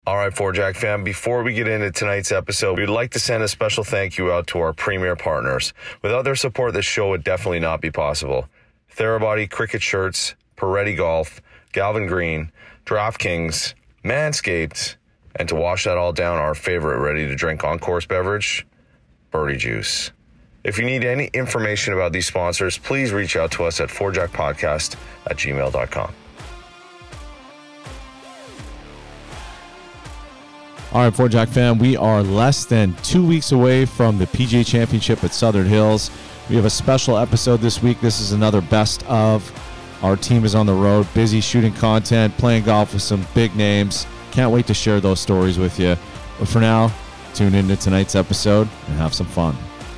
All right, Four Jack fam, before we get into tonight's episode, we'd like to send a special thank you out to our premier partners. Without their support, this show would definitely not be possible. Therabody Cricket Shirts, Peretti Golf, Galvin Green, DraftKings, Manscaped, and to wash that all down, our favorite ready-to-drink on-course beverage, Birdie Juice. If you need any information about these sponsors, please reach out to us at fourjackpodcast@gmail.com. All right, Four Jack fam, we are less than 2 weeks away from the PGA Championship at Southern Hills. We have a special episode this week. This is another best of. Our team is on the road, busy shooting content, playing golf with some big names. Can't wait to share those stories with you. But for now, tune into tonight's episode and have some fun.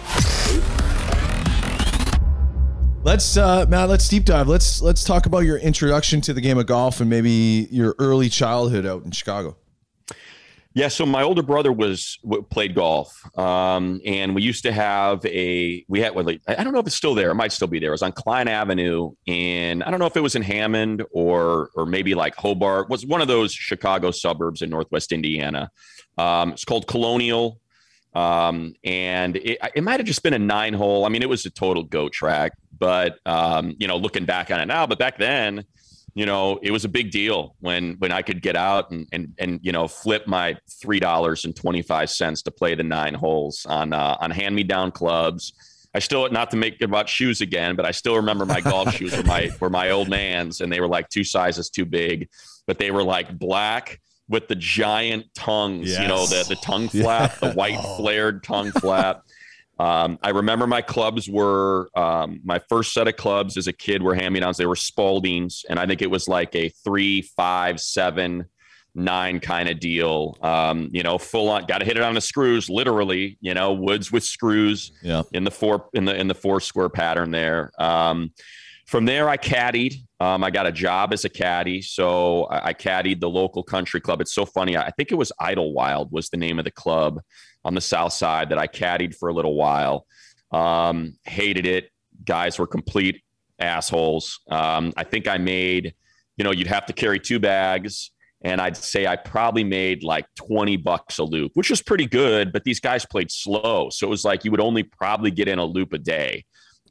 Matt, let's deep dive. Let's talk about your introduction to the game of golf and maybe your early childhood out in Chicago. Yeah, so my older brother played golf, and we used to have I don't know if it's still there. It might still be there. It was on Klein Avenue, and I don't know if it was in Hammond or maybe like Hobart. It was one of those Chicago suburbs in Northwest Indiana. It's called Colonial, and it might have just been a 9-hole. I mean, it was a total goat track, but looking back on it now, but back then, it was a big deal when I could get out and flip my $3.25 to play the 9 holes on hand-me-down clubs. I still, not to make it about shoes again, but I still remember my golf shoes were my old man's, and they were like 2 sizes too big, but they were like black with the giant tongues, yes. the tongue flap, the white flared tongue flap. I remember my clubs were my first set of clubs as a kid were hand-me-downs. They were Spaldings, and I think it was like a 3, 5, 7, 9 kind of deal. Full on, got to hit it on the screws, literally. Woods with screws. Yeah. In the 4 square pattern there. From there, I caddied. I got a job as a caddy, so I caddied the local country club. It's so funny. I think it was Idlewild was the name of the club on the south side that I caddied for a little while. Hated it. Guys were complete assholes. I think I made, you'd have to carry 2 bags, and I'd say I probably made like $20 a loop, which was pretty good, but these guys played slow. So it was like you would only probably get in a loop a day.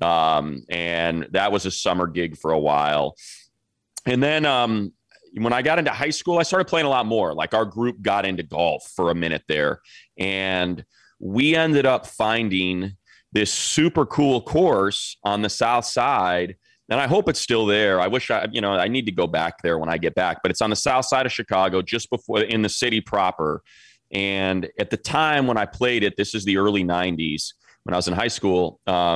And that was a summer gig for a while. And then when I got into high school, I started playing a lot more. Like our group got into golf for a minute there. And we ended up finding this super cool course on the south side. And I hope it's still there. I wish I need to go back there when I get back, but it's on the south side of Chicago, just before in the city proper. And at the time when I played it, this is the early 90s when I was in high school.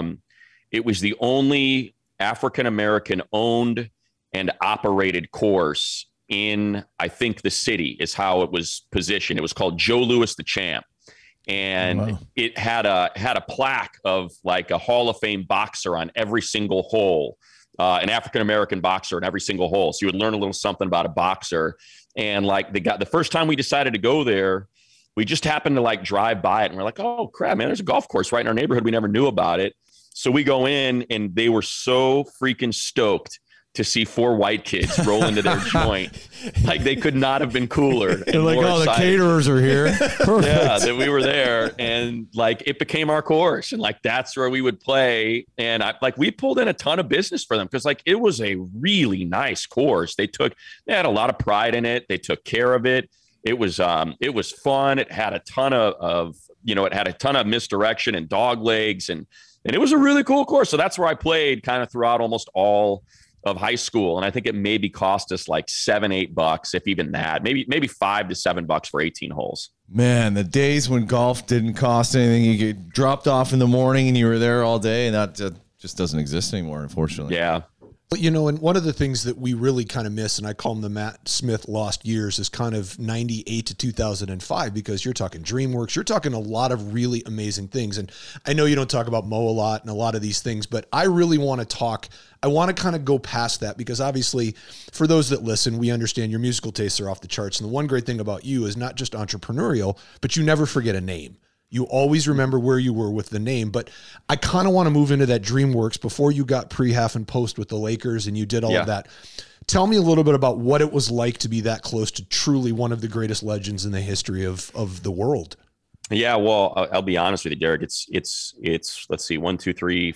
It was the only African-American owned and operated course in, I think, the city is how it was positioned. It was called Joe Louis the Champ. And wow. It had a plaque of like a Hall of Fame boxer on every single hole, an African-American boxer in every single hole. So you would learn a little something about a boxer. And like the first time we decided to go there, we just happened to like drive by it and we're like, oh crap, man, there's a golf course right in our neighborhood. We never knew about it. So we go in and they were so freaking stoked to see 4 white kids roll into their joint. Like they could not have been cooler. They're like, oh, the caterers are here. Yeah, that we were there. And like, it became our course. And like, that's where we would play. And we pulled in a ton of business for them. Cause like, it was a really nice course. They had a lot of pride in it. They took care of it. It was fun. It had a ton of misdirection and dog legs and it was a really cool course. So that's where I played kind of throughout almost all of high school. And I think it maybe cost us like $7-8, if even that, maybe $5 to $7 for 18 holes. Man, the days when golf didn't cost anything, you get dropped off in the morning and you were there all day, and that just doesn't exist anymore, unfortunately. Yeah. But, and one of the things that we really kind of miss, and I call them the Matt Smith lost years, is kind of 98 to 2005, because you're talking DreamWorks, you're talking a lot of really amazing things. And I know you don't talk about Mo a lot and a lot of these things, but I really want to kind of go past that, because obviously for those that listen, we understand your musical tastes are off the charts. And the one great thing about you is not just entrepreneurial, but you never forget a name. You always remember where you were with the name. But I kind of want to move into that DreamWorks before you got pre, half, and post with the Lakers and you did all of that. Tell me a little bit about what it was like to be that close to truly one of the greatest legends in the history of the world. Yeah, well, I'll be honest with you, Derek. It's let's see, 1, 2, 3,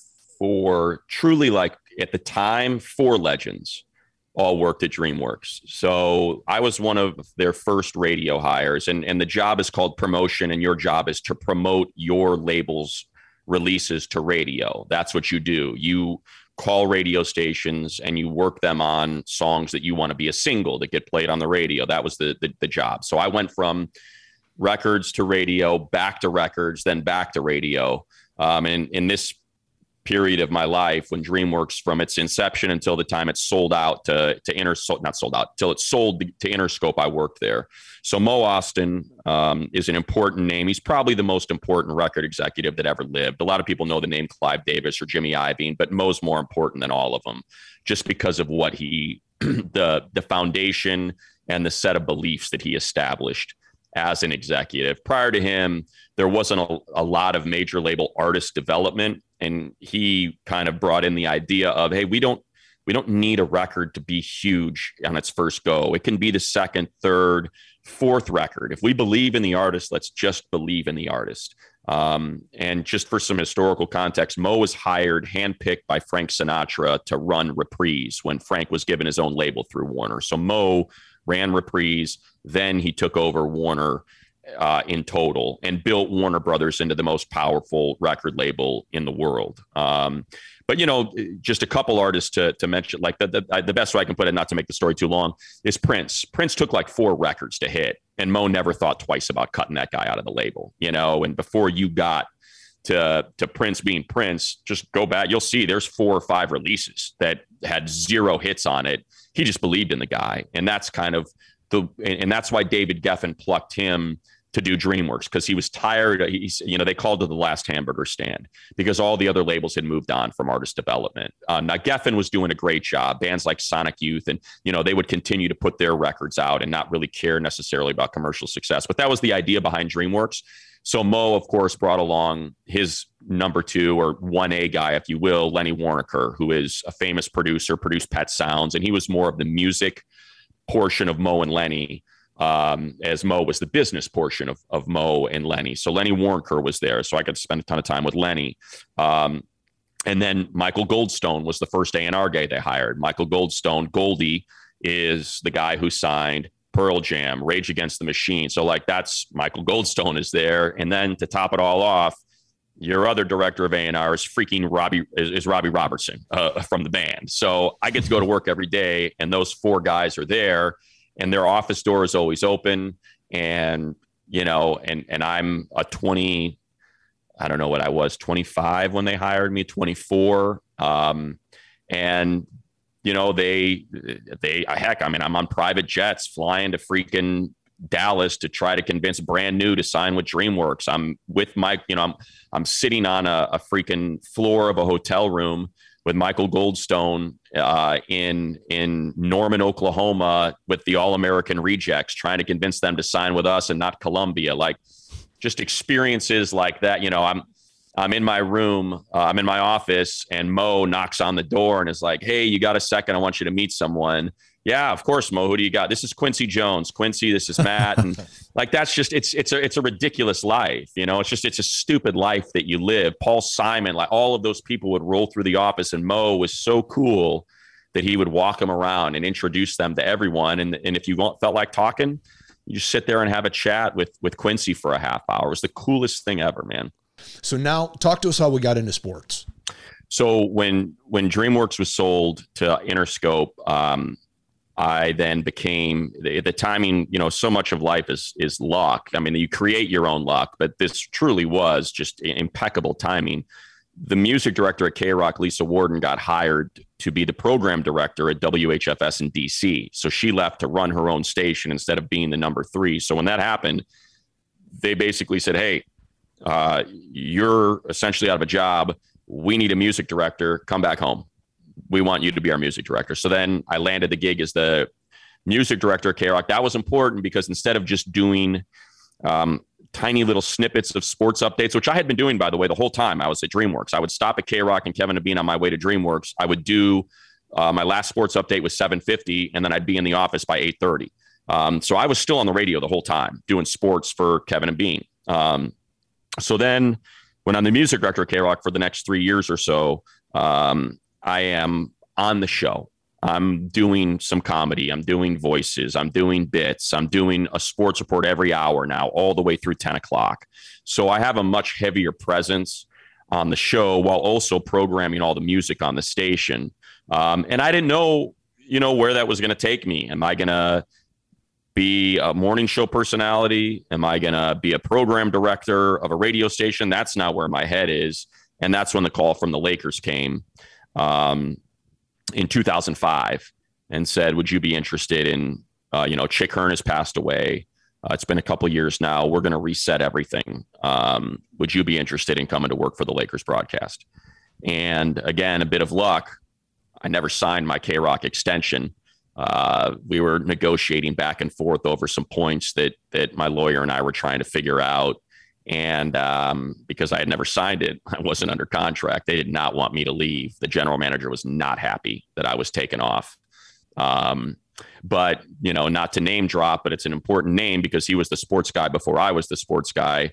4. Truly, like at the time, 4 legends all worked at DreamWorks. So I was one of their first radio hires, and the job is called promotion, and your job is to promote your label's releases to radio. That's what you do. You call radio stations and you work them on songs that you want to be a single that get played on the radio. That was the job. So I went from records to radio, back to records, then back to radio. And in this period of my life, when DreamWorks, from its inception until the time it sold out to Interscope, not sold out, till it sold to Interscope, I worked there. So Mo Ostin is an important name. He's probably the most important record executive that ever lived. A lot of people know the name Clive Davis or Jimmy Iovine, but Mo's more important than all of them, just because of what he, the foundation and the set of beliefs that he established as an executive. Prior to him, there wasn't a lot of major label artist development. And he kind of brought in the idea of, hey, we don't need a record to be huge on its first go. It can be the second, third, fourth record. If we believe in the artist, let's just believe in the artist. And just for some historical context, Mo was hired, handpicked by Frank Sinatra to run Reprise when Frank was given his own label through Warner. So Mo ran Reprise, then he took over Warner in total and built Warner Brothers into the most powerful record label in the world. But, you know, just a couple artists to mention, like the best way I can put it, not to make the story too long, is Prince. Prince took like 4 records to hit, and Mo never thought twice about cutting that guy out of the label, you know, and before you got to Prince being Prince, just go back, you'll see there's 4 or 5 releases that had 0 hits on it. He just believed in the guy. And that's kind of and that's why David Geffen plucked him to do DreamWorks, because he was tired. They called it the last hamburger stand because all the other labels had moved on from artist development. Now Geffen was doing a great job. Bands like Sonic Youth, and they would continue to put their records out and not really care necessarily about commercial success. But that was the idea behind DreamWorks. So Mo, of course, brought along his number 2 or 1A guy, if you will, Lenny Waronker, who is a famous producer, produced Pet Sounds, and he was more of the music portion of Mo and Lenny. As Mo was the business portion of Mo and Lenny. So Lenny Waronker was there. So I got to spend a ton of time with Lenny. And then Michael Goldstone was the first A&R guy they hired. Michael Goldstone, Goldie, is the guy who signed Pearl Jam, Rage Against the Machine. So like that's Michael Goldstone is there. And then to top it all off, your other director of A&R is freaking Robbie Robertson from the band. So I get to go to work every day, and those 4 guys are there. And their office door is always open. And, and I'm a 20, I don't know what I was, 25 when they hired me, 24. I'm on private jets flying to freaking Dallas to try to convince Brand New to sign with DreamWorks. I'm with Mike, I'm sitting on a freaking floor of a hotel room with Michael Goldstone in Norman, Oklahoma, with the All-American Rejects, trying to convince them to sign with us and not Columbia. Like, just experiences like that. I'm in my room, I'm in my office, and Mo knocks on the door and is like, "Hey, you got a second? I want you to meet someone." Yeah, of course, Mo. Who do you got? This is Quincy Jones. Quincy, this is Matt. And like, that's just, it's a ridiculous life. It's a stupid life that you live. Paul Simon, like all of those people would roll through the office, and Mo was so cool that he would walk them around and introduce them to everyone. And if you felt like talking, you just sit there and have a chat with Quincy for a half hour. It was the coolest thing ever, man. So now talk to us how we got into sports. So when DreamWorks was sold to Interscope, I then became the timing, so much of life is luck. I mean, you create your own luck, but this truly was just impeccable timing. The music director at K-Rock, Lisa Warden, got hired to be the program director at WHFS in DC. So she left to run her own station instead of being the number 3. So when that happened, they basically said, "Hey, you're essentially out of a job. We need a music director. Come back home. We want you to be our music director." So then I landed the gig as the music director at K-Rock. That was important because instead of just doing tiny little snippets of sports updates, which I had been doing, by the way, the whole time I was at DreamWorks, I would stop at K-Rock and Kevin and Bean on my way to DreamWorks. I would do My last sports update was 7:50, and then I'd be in the office by 8:30. So I was still on the radio the whole time doing sports for Kevin and Bean. So then when I'm the music director at KROQ for the next 3 years or so, I am on the show. I'm doing some comedy. I'm doing voices. I'm doing bits. I'm doing a sports report every hour now, all the way through 10 o'clock. So I have a much heavier presence on the show while also programming all the music on the station. And I didn't know, where that was going to take me. Am I going to be a morning show personality? Am I going to be a program director of a radio station? That's not where my head is. And that's when the call from the Lakers came in 2005 and said, would you be interested in, Chick Hearn has passed away. It's been a couple of years now. We're going to reset everything. Would you be interested in coming to work for the Lakers broadcast? And again, a bit of luck. I never signed my KROQ extension. We were negotiating back and forth over some points that my lawyer and I were trying to figure out. And because I had never signed it, I wasn't under contract. They did not want me to leave. The general manager was not happy that I was taken off. But, not to name drop, but it's an important name because he was the sports guy before I was the sports guy.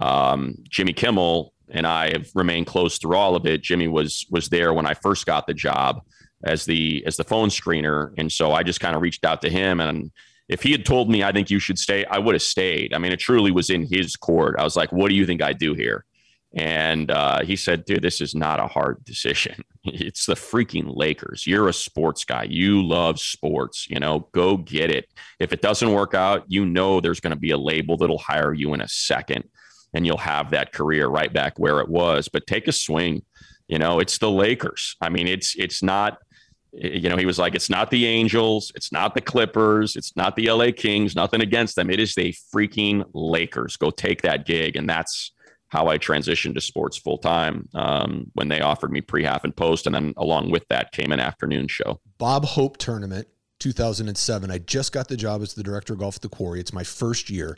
Jimmy Kimmel and I have remained close through all of it. Jimmy was there when I first got the job as the phone screener. And so I just kind of reached out to him, and if he had told me, I think you should stay, I would have stayed. I mean, it truly was in his court. I was like, what do you think I do here? And he said, dude, this is not a hard decision. It's the freaking Lakers. You're a sports guy. You love sports, go get it. If it doesn't work out, there's going to be a label that'll hire you in a second, and you'll have that career right back where it was. But take a swing. It's the Lakers. I mean, it's not, he was like, it's not the Angels. It's not the Clippers. It's not the LA Kings. Nothing against them. It is the freaking Lakers. Go take that gig. And that's how I transitioned to sports full time when they offered me pre-half and post. And then along with that came an afternoon show. Bob Hope Tournament, 2007. I just got the job as the director of golf at the Quarry. It's my first year.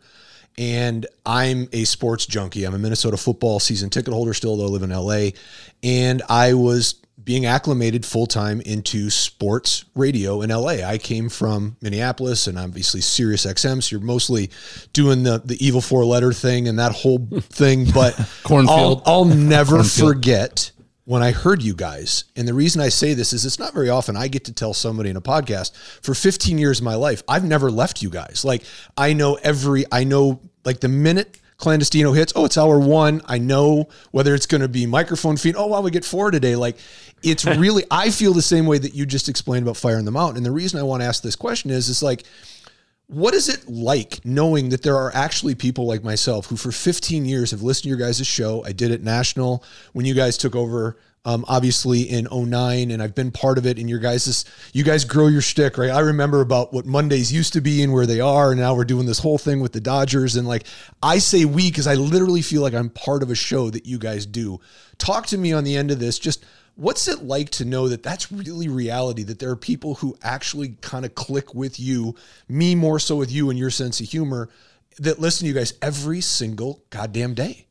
And I'm a sports junkie. I'm a Minnesota football season ticket holder still, though I live in LA. And I was being acclimated full-time into sports radio in LA. I came from Minneapolis and obviously Sirius XM. So you're mostly doing the evil 4-letter thing and that whole thing. But Cornfield. I'll never forget when I heard you guys. And the reason I say this is it's not very often I get to tell somebody in a podcast for 15 years of my life, I've never left you guys. Like I know like the minute Clandestino hits, it's hour 1. I know whether it's going to be microphone feed. We get 4 today. Like it's really, I feel the same way that you just explained about Fire in the Mountain. And the reason I want to ask this question is like, what is it like knowing that there are actually people like myself who for 15 years have listened to your guys' show? I did it national when you guys took over, obviously in 2009, and I've been part of it. And you guys grow your shtick, right? I remember about what Mondays used to be and where they are. And now we're doing this whole thing with the Dodgers. And like, I say we, because I literally feel like I'm part of a show that you guys do. Talk to me on the end of this. Just what's it like to know that that's really reality, that there are people who actually kind of click with you, me more so with you and your sense of humor, that listen to you guys every single goddamn day?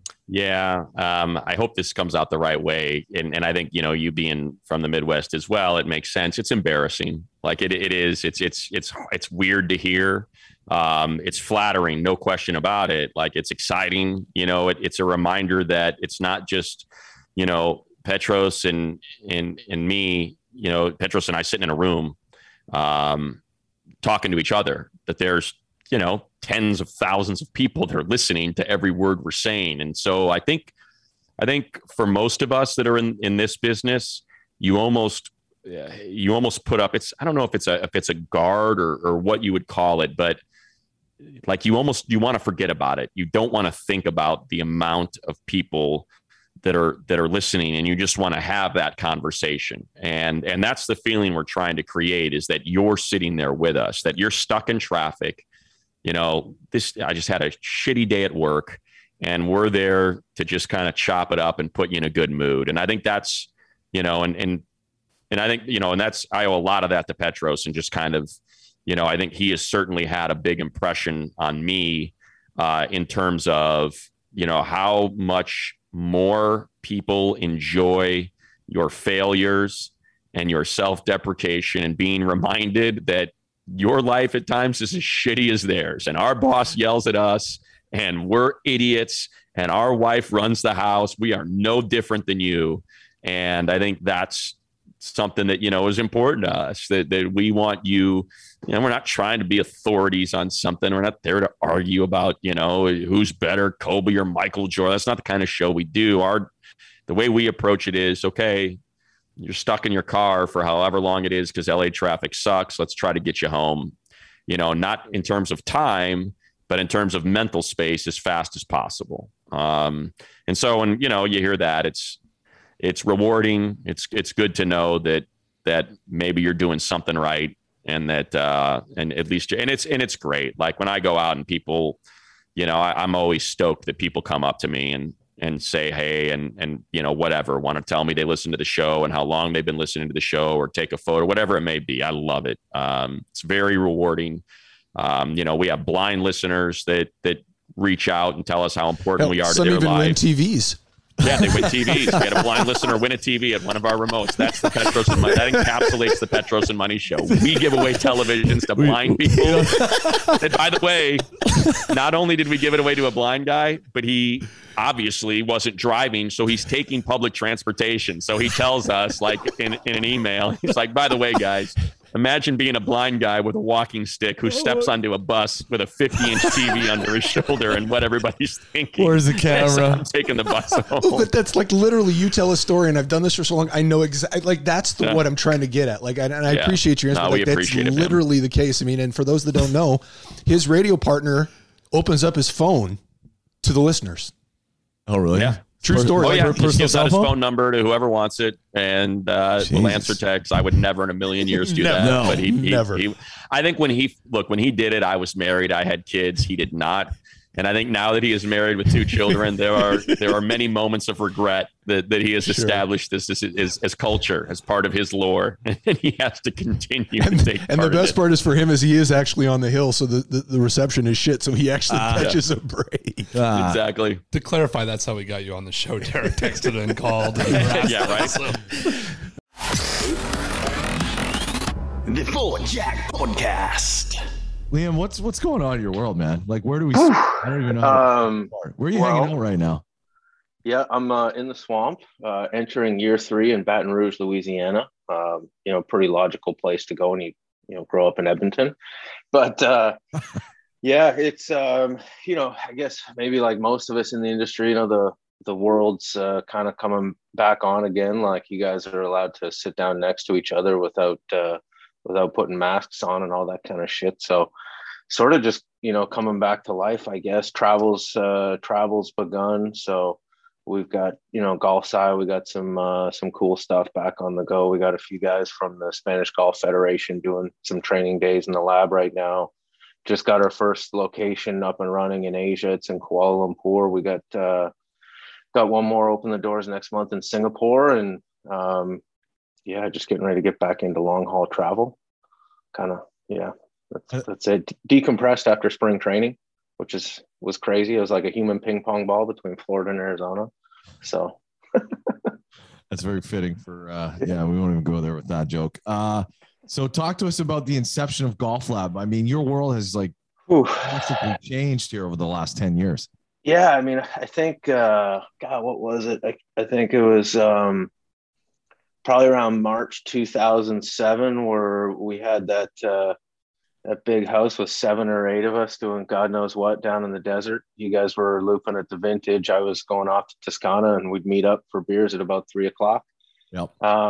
Yeah. I hope this comes out the right way. And I think, you being from the Midwest as well, it makes sense. It's embarrassing. Like it is, it's weird to hear. It's flattering, no question about it. Like it's exciting. It's a reminder that it's not just, Petros and me, Petros and I sitting in a room, talking to each other, that there's, tens of thousands of people that are listening to every word we're saying. And so I think for most of us that are in this business, you almost put up, I don't know if it's a guard or what you would call it, but like you want to forget about it. You don't want to think about the amount of people that are listening, and you just want to have that conversation. And that's the feeling we're trying to create, is that you're sitting there with us, that you're stuck in traffic. I just had a shitty day at work, and we're there to just kind of chop it up and put you in a good mood. And I think that's, and I think, and that's, I owe a lot of that to Petros, and just kind of, I think he has certainly had a big impression on me in terms of, how much more people enjoy your failures and your self-deprecation and being reminded that your life at times is as shitty as theirs. And our boss yells at us and we're idiots and our wife runs the house. We are no different than you. And I think that's something that, is important to us, that we want you, we're not trying to be authorities on something. We're not there to argue about, who's better, Kobe or Michael Jordan. That's not the kind of show we do. The way we approach it is, okay, you're stuck in your car for however long it is because LA traffic sucks. Let's try to get you home, not in terms of time, but in terms of mental space as fast as possible. And so when, you hear that, it's rewarding. It's good to know that maybe you're doing something right, and that, and at least, and it's great. Like when I go out and people, I'm always stoked that people come up to me and say, hey, and whatever, want to tell me they listen to the show and how long they've been listening to the show, or take a photo, whatever it may be. I love it. It's very rewarding. We have blind listeners that reach out and tell us how important we are to their lives. Some even win TVs. Yeah, they win TVs. We had a blind listener win a TV at one of our remotes. That's the Petros and Money. That encapsulates the Petros and Money show. We give away televisions to blind people. And by the way, not only did we give it away to a blind guy, but he obviously wasn't driving, so he's taking public transportation. So he tells us, like in an email, he's like, by the way, guys, imagine being a blind guy with a walking stick who steps onto a bus with a 50-inch TV under his shoulder, and what everybody's thinking. Where's the camera? I'm taking the bus home. But that's like literally, you tell a story, and I've done this for so long. I know exactly. Like that's what I'm trying to get at. Like, I appreciate your answer. No, like, we appreciate that's it, literally the case. I mean, and for those that don't know, his radio partner opens up his phone to the listeners. Oh, really? Yeah. True story. Oh, yeah. Like He gives out his phone number to whoever wants it, and will answer text. I would never in a million years do that. No, but he never. I think when he did it, I was married. I had kids. He did not. And I think now that he is married with 2 children, there are many moments of regret that he has established this as culture, as part of his lore, and he has to continue. And the best part is for him is he is actually on the hill, so the reception is shit. So he actually catches a break. Exactly. To clarify, that's how we got you on the show. Derek texted and called. And yeah, right. The Full Jack Podcast. Liam, what's going on in your world, man? Like, where do we start? I don't even know. Where are you hanging out right now? Yeah, I'm in the swamp, entering year 3 in Baton Rouge, Louisiana. Pretty logical place to go when you grow up in Edmonton. But yeah, it's I guess maybe like most of us in the industry, the world's kind of coming back on again. Like, you guys are allowed to sit down next to each other without putting masks on and all that kind of shit. So sort of just, coming back to life, I guess. Travel's begun. So we've got, golf side, we got some cool stuff back on the go. We got a few guys from the Spanish Golf Federation doing some training days in the lab right now. Just got our first location up and running in Asia. It's in Kuala Lumpur. We got one more open the doors next month in Singapore. And, just getting ready to get back into long haul travel. Kind of, that's it. Decompressed after spring training, which was crazy. It was like a human ping pong ball between Florida and Arizona. So that's very fitting for, we won't even go there with that joke. So talk to us about the inception of Golf Lab. I mean, your world has drastically changed here over the last 10 years. Yeah. I mean, I think, what was it? I think it was, probably around March 2007, where we had that big house with 7 or 8 of us doing God knows what down in the desert. You guys were looping at the Vintage. I was going off to Toscana, and we'd meet up for beers at about 3:00. Yep.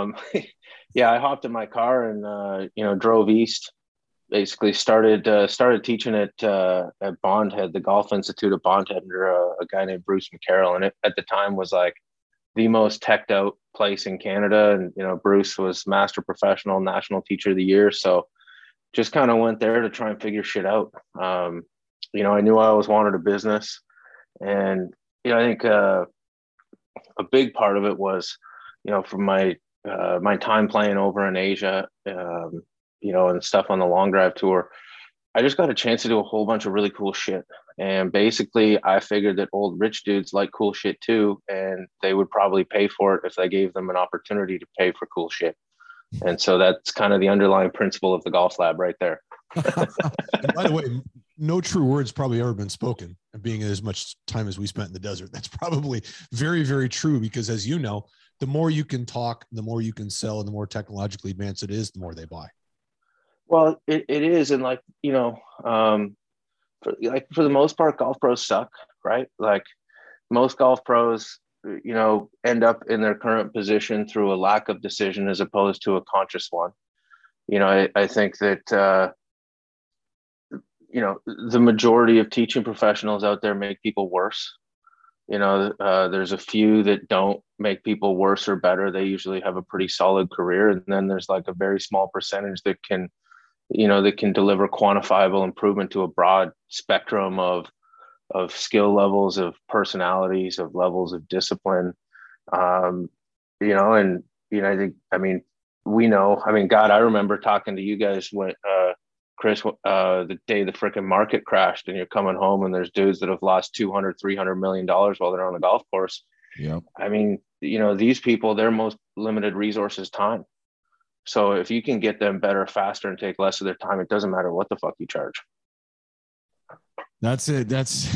I hopped in my car and drove east. Basically started teaching at Bondhead, the Golf Institute at Bondhead, under a guy named Bruce McCarroll, and it at the time was like the most teched out place in Canada. And, Bruce was master professional, national teacher of the year. So just kind of went there to try and figure shit out. I knew I always wanted a business. And, I think a big part of it was, from my time playing over in Asia, and stuff on the long drive tour, I just got a chance to do a whole bunch of really cool shit. And basically I figured that old rich dudes like cool shit too, and they would probably pay for it if I gave them an opportunity to pay for cool shit. And so that's kind of the underlying principle of the Golf Lab right there. And by the way, no true words probably ever been spoken, and being as much time as we spent in the desert. That's probably very, very true, because as you know, the more you can talk, the more you can sell, and the more technologically advanced it is, the more they buy. Well, it is. And like, for the most part, golf pros suck, right? Like most golf pros, end up in their current position through a lack of decision as opposed to a conscious one. I think that, the majority of teaching professionals out there make people worse. There's a few that don't make people worse or better. They usually have a pretty solid career. And then there's like a very small percentage that can deliver quantifiable improvement to a broad spectrum of skill levels, of personalities, of levels of discipline. I think, God, I remember talking to you guys when, Chris, the day the freaking market crashed, and you're coming home and there's dudes that have lost $200-300 million while they're on the golf course. Yeah. I mean, these people, their most limited resource is time. So if you can get them better, faster, and take less of their time, it doesn't matter what the fuck you charge. That's it. That's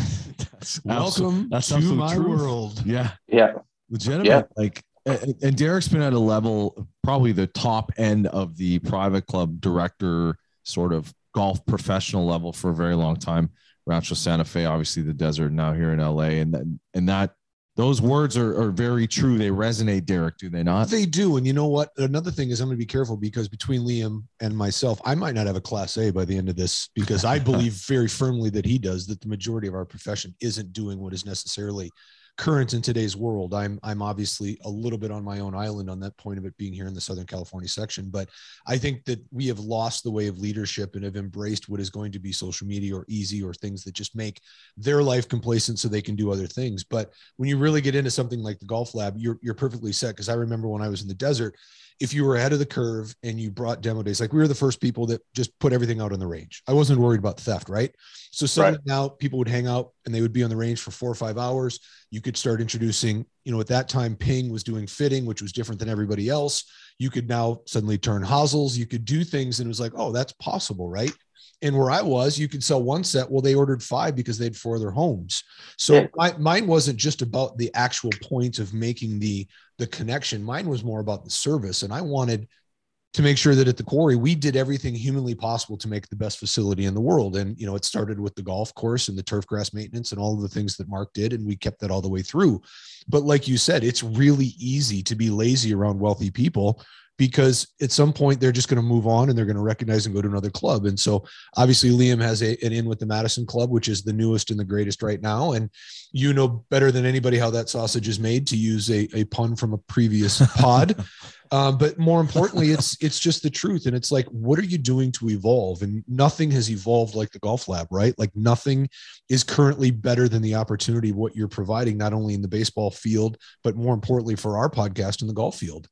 welcome to my world. Yeah. Yeah. Legitimate. Yeah. Like, and Derek's been at a level, probably the top end of the private club director sort of golf professional level for a very long time. Rancho Santa Fe, obviously the desert, now here in LA. And that those words are very true. They resonate, Derek, do they not? They do. And you know what? Another thing is I'm going to be careful, because between Liam and myself, I might not have a Class A by the end of this, because I believe very firmly that he does, that the majority of our profession isn't doing what is necessarily current in today's world. I'm obviously a little bit on my own island on that point of it being here in the Southern California section, but I think that we have lost the way of leadership and have embraced what is going to be social media or easy, or things that just make their life complacent so they can do other things. But when you really get into something like the Golf Lab, you're perfectly set. Because I remember when I was in the desert, if you were ahead of the curve and you brought demo days, like we were the first people that just put everything out on the range. I wasn't worried about theft, right? So suddenly now people would hang out and they would be on the range for 4 or 5 hours. You could start introducing, at that time, Ping was doing fitting, which was different than everybody else. You could now suddenly turn hosels. You could do things, and it was like, oh, that's possible, right? And where I was, you could sell one set. Well, they ordered 5 because they had 4 other homes. So mine wasn't just about the actual point of making the connection. Mine was more about the service. And I wanted to make sure that at the quarry, we did everything humanly possible to make the best facility in the world. And, it started with the golf course and the turf grass maintenance and all of the things that Mark did. And we kept that all the way through. But like you said, it's really easy to be lazy around wealthy people, because at some point they're just going to move on and they're going to recognize and go to another club. And so obviously Liam has an in with the Madison Club, which is the newest and the greatest right now. And you know better than anybody how that sausage is made, to use a pun from a previous pod. But more importantly, it's just the truth. And it's like, what are you doing to evolve? And nothing has evolved like the Golf Lab, right? Like nothing is currently better than the opportunity of what you're providing, not only in the baseball field, but more importantly for our podcast in the golf field.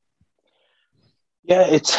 Yeah, as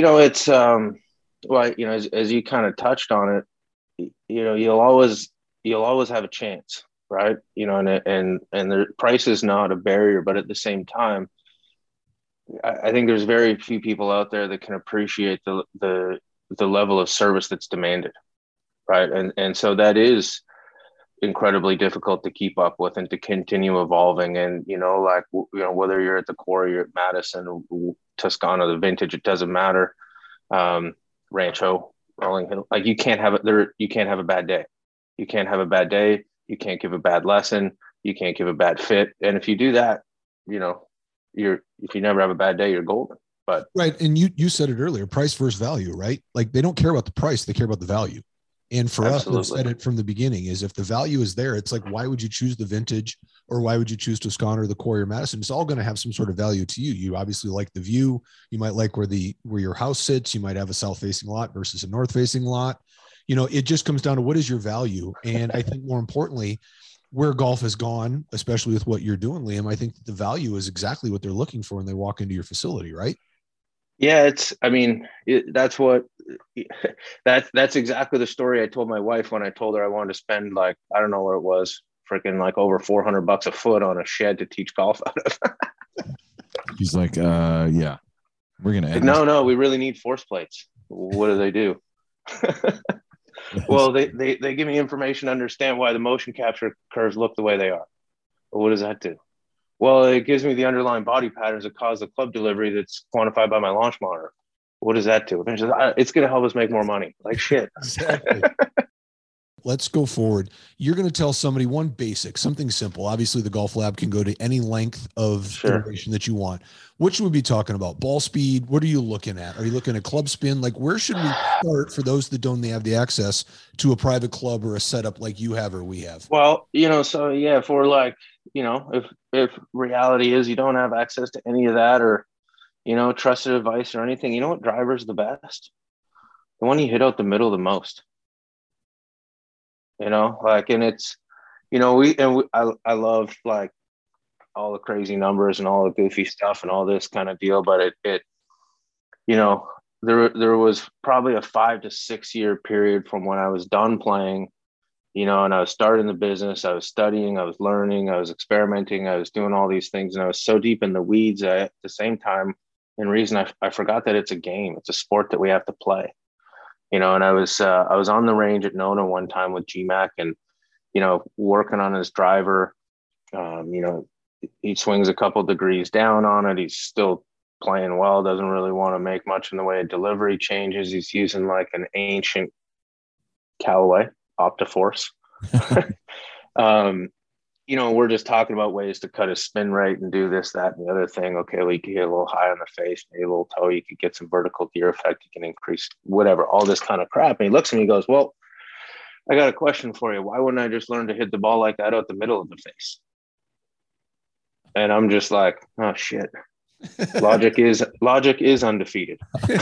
you kind of touched on it, you'll always have a chance, right? And the price is not a barrier, but at the same time, I think there's very few people out there that can appreciate the level of service that's demanded, right? And so that is incredibly difficult to keep up with and to continue evolving. And whether you're at the quarry, you're at Madison, Toscana, the Vintage, it doesn't matter. Rancho, Rolling Hill, like you can't have a bad day. You can't have a bad day. You can't give a bad lesson. You can't give a bad fit. And if you do that, if you never have a bad day, you're golden. But right. And you said it earlier, price versus value, right? Like they don't care about the price, they care about the value. And for us, we've said it from the beginning, is if the value is there, it's like, why would you choose the Vintage, or why would you choose Toscana or the Quarry or Madison? It's all going to have some sort of value to you. You obviously like the view. You might like where your house sits. You might have a south facing lot versus a north facing lot. It just comes down to what is your value. And I think more importantly, where golf has gone, especially with what you're doing, Liam, I think that the value is exactly what they're looking for when they walk into your facility, right? Yeah, that's exactly the story I told my wife when I told her I wanted to spend, like, I don't know what it was, freaking like over $400 a foot on a shed to teach golf out of. He's like, yeah. We're going to end No, we really need force plates. What do they do? Well, they give me information to understand why the motion capture curves look the way they are. Well, what does that do? Well, it gives me the underlying body patterns that cause the club delivery that's quantified by my launch monitor. What does that do? It's going to help us make more money. Like shit. Exactly. Let's go forward. You're going to tell somebody one basic, something simple. Obviously, the Golf Lab can go to any length of iteration that you want. What should we be talking about? Ball speed? What are you looking at? Are you looking at club spin? Like, where should we start for those that don't have the access to a private club or a setup like you have or we have? Well, so yeah, if we're like, if reality is you don't have access to any of that or, trusted advice or anything, you know what driver's the best? The one you hit out the middle the most. And it's, I love like all the crazy numbers and all the goofy stuff and all this kind of deal. But there was probably a 5 to 6 year period from when I was done playing, and I was starting the business, I was studying, I was learning, I was experimenting, I was doing all these things. And I was so deep in the weeds at the same time. And reason I forgot that it's a game, it's a sport that we have to play. And I was on the range at Nona one time with GMAC and, working on his driver. He swings a couple degrees down on it. He's still playing well, doesn't really want to make much in the way of delivery changes. He's using like an ancient Callaway Optiforce. We're just talking about ways to cut his spin rate and do this, that, and the other thing. Okay, we could get a little high on the face, maybe a little toe. You could get some vertical gear effect. You can increase whatever, all this kind of crap. And he looks at me and goes, well, I got a question for you. Why wouldn't I just learn to hit the ball like that out the middle of the face? And I'm just like, oh, shit. Logic is undefeated.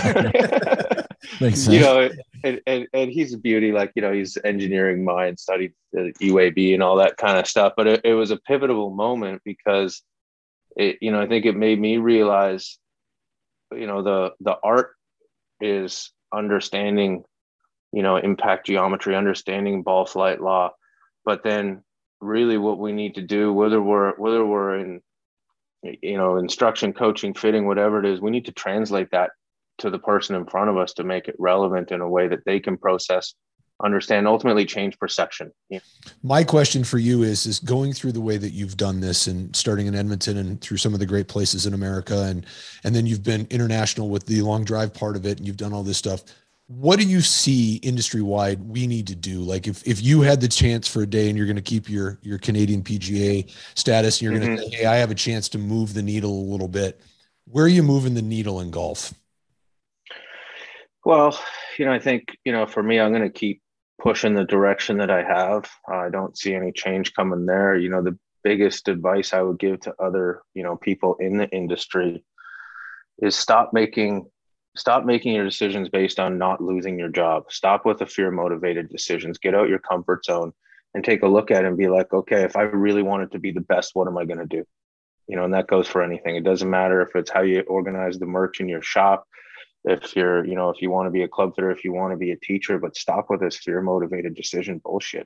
Makes sense. And he's a beauty, like, he's engineering mind, studied the UAB and all that kind of stuff. But it was a pivotal moment because I think it made me realize, the art is understanding, impact geometry, understanding ball flight law. But then really what we need to do, whether we're in, instruction, coaching, fitting, whatever it is, we need to translate that to the person in front of us to make it relevant in a way that they can process, understand, ultimately change perception. Yeah. My question for you is going through the way that you've done this and starting in Edmonton and through some of the great places in America. And then you've been international with the long drive part of it. And you've done all this stuff. What do you see industry wide we need to do? Like if you had the chance for a day and you're going to keep your Canadian PGA status and you're going to say, hey, I have a chance to move the needle a little bit. Where are you moving the needle in golf? Well, I think, for me, I'm going to keep pushing the direction that I have. I don't see any change coming there. The biggest advice I would give to other, people in the industry is stop making your decisions based on not losing your job. Stop with the fear motivated decisions, get out your comfort zone and take a look at it and be like, okay, if I really want it to be the best, what am I going to do? And that goes for anything. It doesn't matter if it's how you organize the merch in your shop, if you're, if you want to be a club fitter, if you want to be a teacher, but stop with this fear motivated decision bullshit.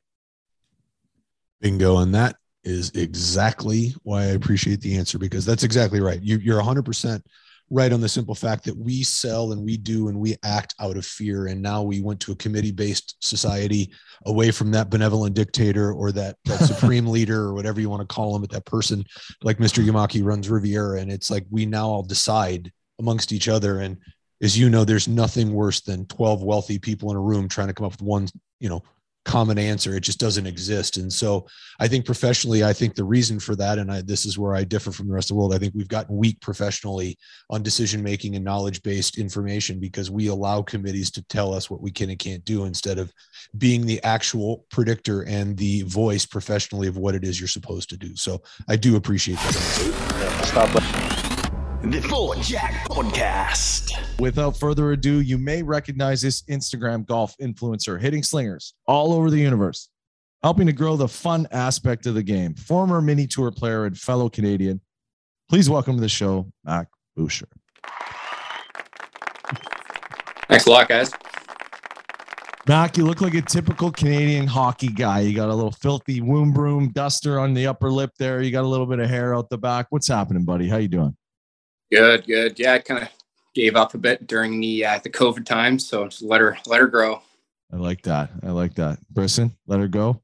Bingo. And that is exactly why I appreciate the answer, because that's exactly right. You're 100% right on the simple fact that we sell and we do and we act out of fear. And now we went to a committee-based society away from that benevolent dictator or that supreme leader or whatever you want to call him, but that person like Mr. Yamaki runs Riviera. And it's like, we now all decide amongst each other. And as you know, there's nothing worse than 12 wealthy people in a room trying to come up with one, common answer. It just doesn't exist. And so I think professionally, I think the reason for that, and this is where I differ from the rest of the world, I think we've gotten weak professionally on decision-making and knowledge-based information because we allow committees to tell us what we can and can't do instead of being the actual predictor and the voice professionally of what it is you're supposed to do. So I do appreciate that. Stop. The Fort Jack Podcast. Without further ado, you may recognize this Instagram golf influencer hitting slingers all over the universe, helping to grow the fun aspect of the game. Former mini tour player and fellow Canadian. Please welcome to the show, Mac Boucher. Thanks a lot, guys. Mac, you look like a typical Canadian hockey guy. You got a little filthy womb broom duster on the upper lip there. You got a little bit of hair out the back. What's happening, buddy? How you doing? Good. Yeah, I kind of gave up a bit during the COVID time, so just let her grow. I like that. Brisson, let her go.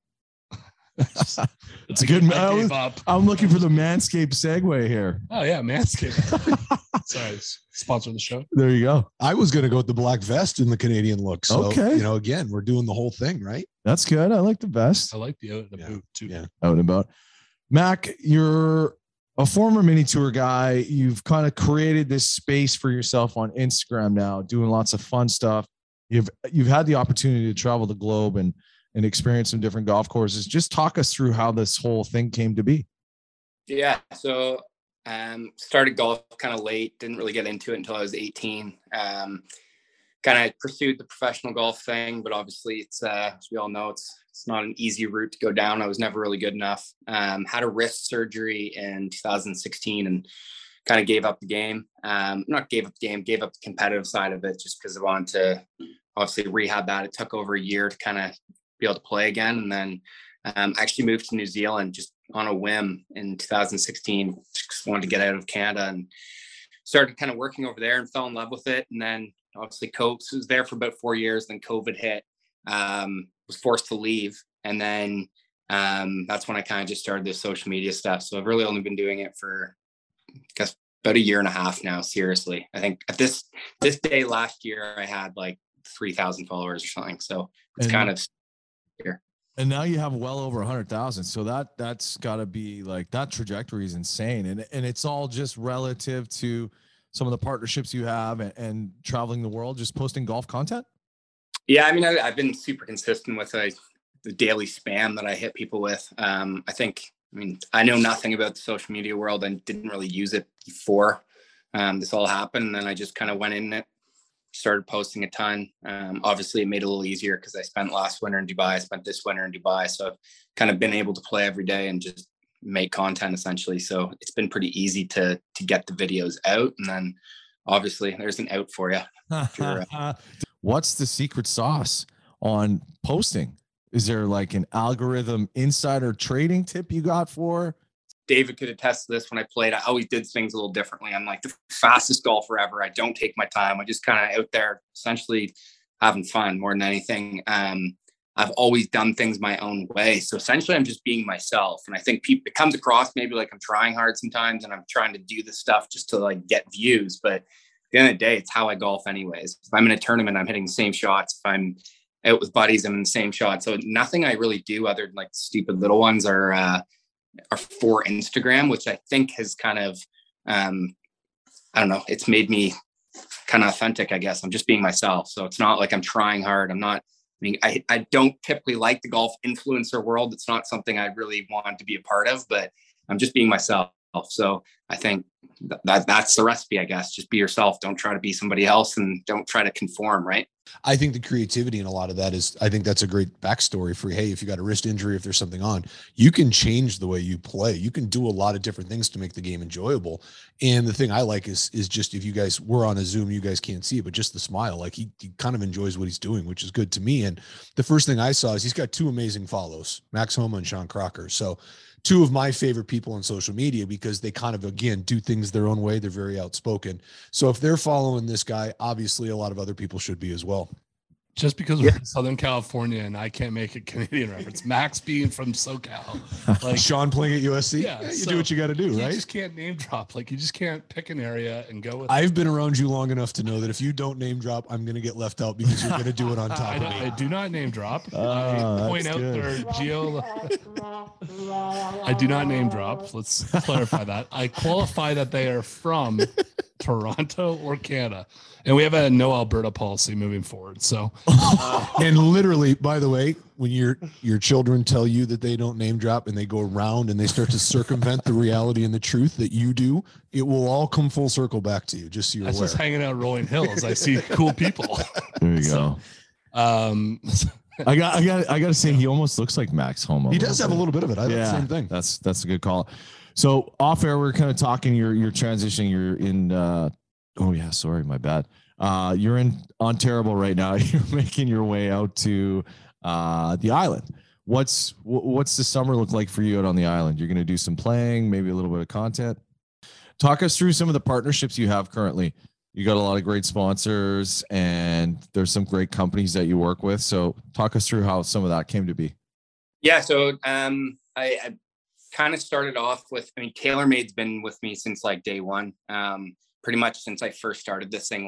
It's a good. I'm looking for the Manscaped segue here. Oh yeah, Manscaped. Sorry, sponsor of the show. There you go. I was going to go with the black vest in the Canadian look. So, okay. Again, we're doing the whole thing, right? That's good. I like the vest. I like the boot too. Yeah. Out and about. Mac, you're a former mini tour guy. You've kind of created this space for yourself on Instagram now, doing lots of fun stuff. You've had the opportunity to travel the globe and experience some different golf courses. Just talk us through how this whole thing came to be. Yeah. So started golf kind of late, didn't really get into it until I was 18. Kind of pursued the professional golf thing, but obviously it's, as we all know, it's not an easy route to go down. I was never really good enough. Had a wrist surgery in 2016 and kind of gave up the game. Not gave up the game, gave up the competitive side of it just because I wanted to obviously rehab that. It took over a year to kind of be able to play again. And then actually moved to New Zealand just on a whim in 2016. Just wanted to get out of Canada and started kind of working over there and fell in love with it. And then obviously was there for about 4 years. Then COVID hit, was forced to leave. And then that's when I kind of just started this social media stuff. So I've really only been doing it for, I guess, about a year and a half now. Seriously, I think at this day last year, I had like 3,000 followers or something. So it's kind of here. And now you have well over 100,000. So that's got to be like, that trajectory is insane. And it's all just relative to some of the partnerships you have and traveling the world, just posting golf content. Yeah. I mean, I've been super consistent with the daily spam that I hit people with. I know nothing about the social media world and didn't really use it before this all happened. And then I just kind of went in it, started posting a ton. Obviously it made it a little easier because I spent last winter in Dubai. I spent this winter in Dubai. So I've kind of been able to play every day and just make content essentially. So it's been pretty easy to get the videos out. And then obviously there's an out for you. What's the secret sauce on posting? Is there like an algorithm insider trading tip you got for? David could attest to this. When I played, I always did things a little differently. I'm like the fastest golfer ever. I don't take my time. I just kind of out there essentially having fun more than anything. I've always done things my own way. So essentially I'm just being myself. And I think it comes across maybe like I'm trying hard sometimes and I'm trying to do this stuff just to like get views. But at the end of the day, it's how I golf anyways. If I'm in a tournament, I'm hitting the same shots. If I'm out with buddies, I'm in the same shot. So nothing I really do other than like stupid little ones are for Instagram, which I think has kind of, I don't know, it's made me kind of authentic, I guess. I'm just being myself. So it's not like I'm trying hard. I don't typically like the golf influencer world. It's not something I really want to be a part of, but I'm just being myself. So I think that's the recipe, I guess. Just be yourself. Don't try to be somebody else and don't try to conform, right? I think the creativity in a lot of that is, I think that's a great backstory for, hey, if you got a wrist injury, if there's something on, you can change the way you play. You can do a lot of different things to make the game enjoyable. And the thing I like is just, if you guys were on a Zoom, you guys can't see it, but just the smile, like he kind of enjoys what he's doing, which is good to me. And the first thing I saw is he's got 2 amazing follows, Max Homa and Sean Crocker. So 2 of my favorite people on social media because they kind of, again, do things their own way. They're very outspoken. So if they're following this guy, obviously a lot of other people should be as well. Just because we're in Southern California and I can't make a Canadian reference, Max being from SoCal, like Sean playing at USC, yeah, you do what you got to do, right? You just can't name drop. Like you just can't pick an area and go with I've been around you long enough to know that if you don't name drop, I'm going to get left out because you're going to do it on top of me. I do not name drop. I point out their geo. I do not name drop. Let's clarify that. I qualify that they are from Toronto or Canada. And we have a no Alberta policy moving forward. So, and literally, by the way, when your children tell you that they don't name drop and they go around and they start to circumvent the reality and the truth that you do, it will all come full circle back to you. Just so you're aware. Just hanging out Rolling Hills. I see cool people. There you go. I got to say, he almost looks like Max Homa. He does have a little bit of it. I thought the same thing. That's a good call. So off air, we're kind of talking. You're transitioning. You're in. Oh yeah, sorry, my bad. You're in Ontario right now. You're making your way out to the island. What's the summer look like for you out on the island? You're going to do some playing, maybe a little bit of content. Talk us through some of the partnerships you have currently. You got a lot of great sponsors, and there's some great companies that you work with. So talk us through how some of that came to be. Yeah. So I kind of started off with, I mean, TaylorMade's been with me since like day one. Pretty much since I first started this thing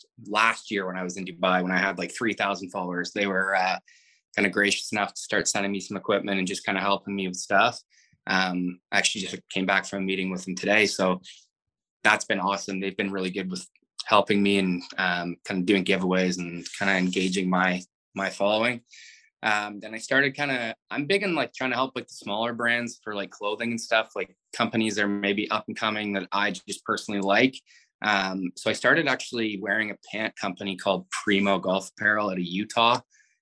last year when I was in Dubai, when I had like 3,000 followers. They were kind of gracious enough to start sending me some equipment and just kind of helping me with stuff. I actually just came back from a meeting with them today. So that's been awesome. They've been really good with helping me and kind of doing giveaways and kind of engaging my following. Then I started I'm big in like trying to help like the smaller brands for like clothing and stuff, like companies that are maybe up and coming that I just personally like. So I started actually wearing a pant company called Primo Golf Apparel out of Utah.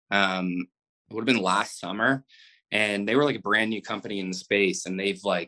It would have been last summer, and they were like a brand new company in the space, and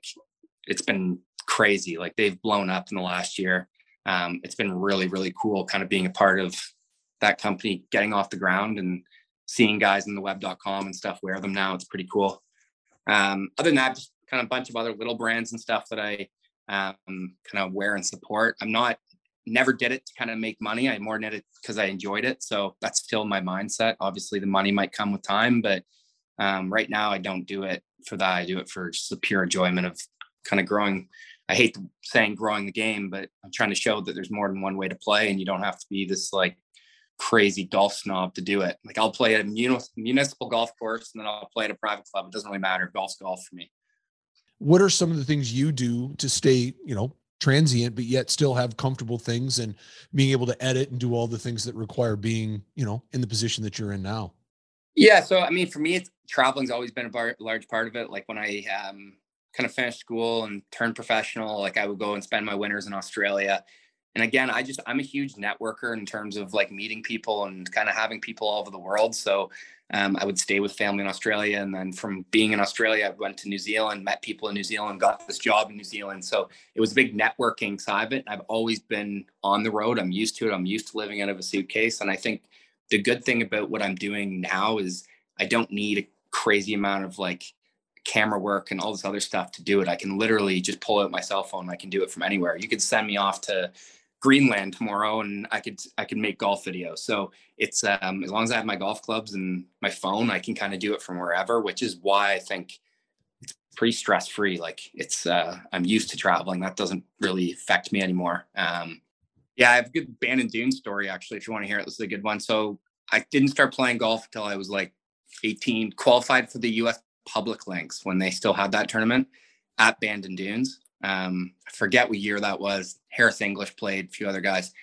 it's been crazy. Like they've blown up in the last year. It's been really, really cool kind of being a part of that company, getting off the ground and seeing guys in the web.com and stuff wear them now. It's pretty cool. Other than that, just kind of a bunch of other little brands and stuff that I kind of wear and support. Never did it to kind of make money. I more did it because I enjoyed it. So that's still my mindset. Obviously the money might come with time, but right now I don't do it for that. I do it for just the pure enjoyment of kind of growing. I hate saying growing the game, but I'm trying to show that there's more than one way to play, and you don't have to be this like crazy golf snob to do it. Like I'll play at a municipal golf course, and then I'll play at a private club. It doesn't really matter. Golf's golf for me. What are some of the things you do to stay, transient, but yet still have comfortable things and being able to edit and do all the things that require being, in the position that you're in now? Yeah. So, I mean, for me, traveling's always been a large part of it. Like when I kind of finished school and turned professional, like I would go and spend my winters in Australia. And again, I'm a huge networker in terms of like meeting people and kind of having people all over the world. So I would stay with family in Australia. And then from being in Australia, I went to New Zealand, met people in New Zealand, got this job in New Zealand. So it was a big networking side of it. I've always been on the road. I'm used to it. I'm used to living out of a suitcase. And I think the good thing about what I'm doing now is I don't need a crazy amount of like camera work and all this other stuff to do it. I can literally just pull out my cell phone. I can do it from anywhere. You could send me off to Greenland tomorrow and I could make golf videos. So it's as long as I have my golf clubs and my phone, I can kind of do it from wherever, which is why I think it's pretty stress-free. Like it's I'm used to traveling. That doesn't really affect me anymore. Yeah, I have a good Bandon Dunes story actually, if you want to hear it. This is a good one. So I didn't start playing golf until I was like 18, qualified for the US Public Links when they still had that tournament at Bandon Dunes. I forget what year that was. Harris English played, a few other guys.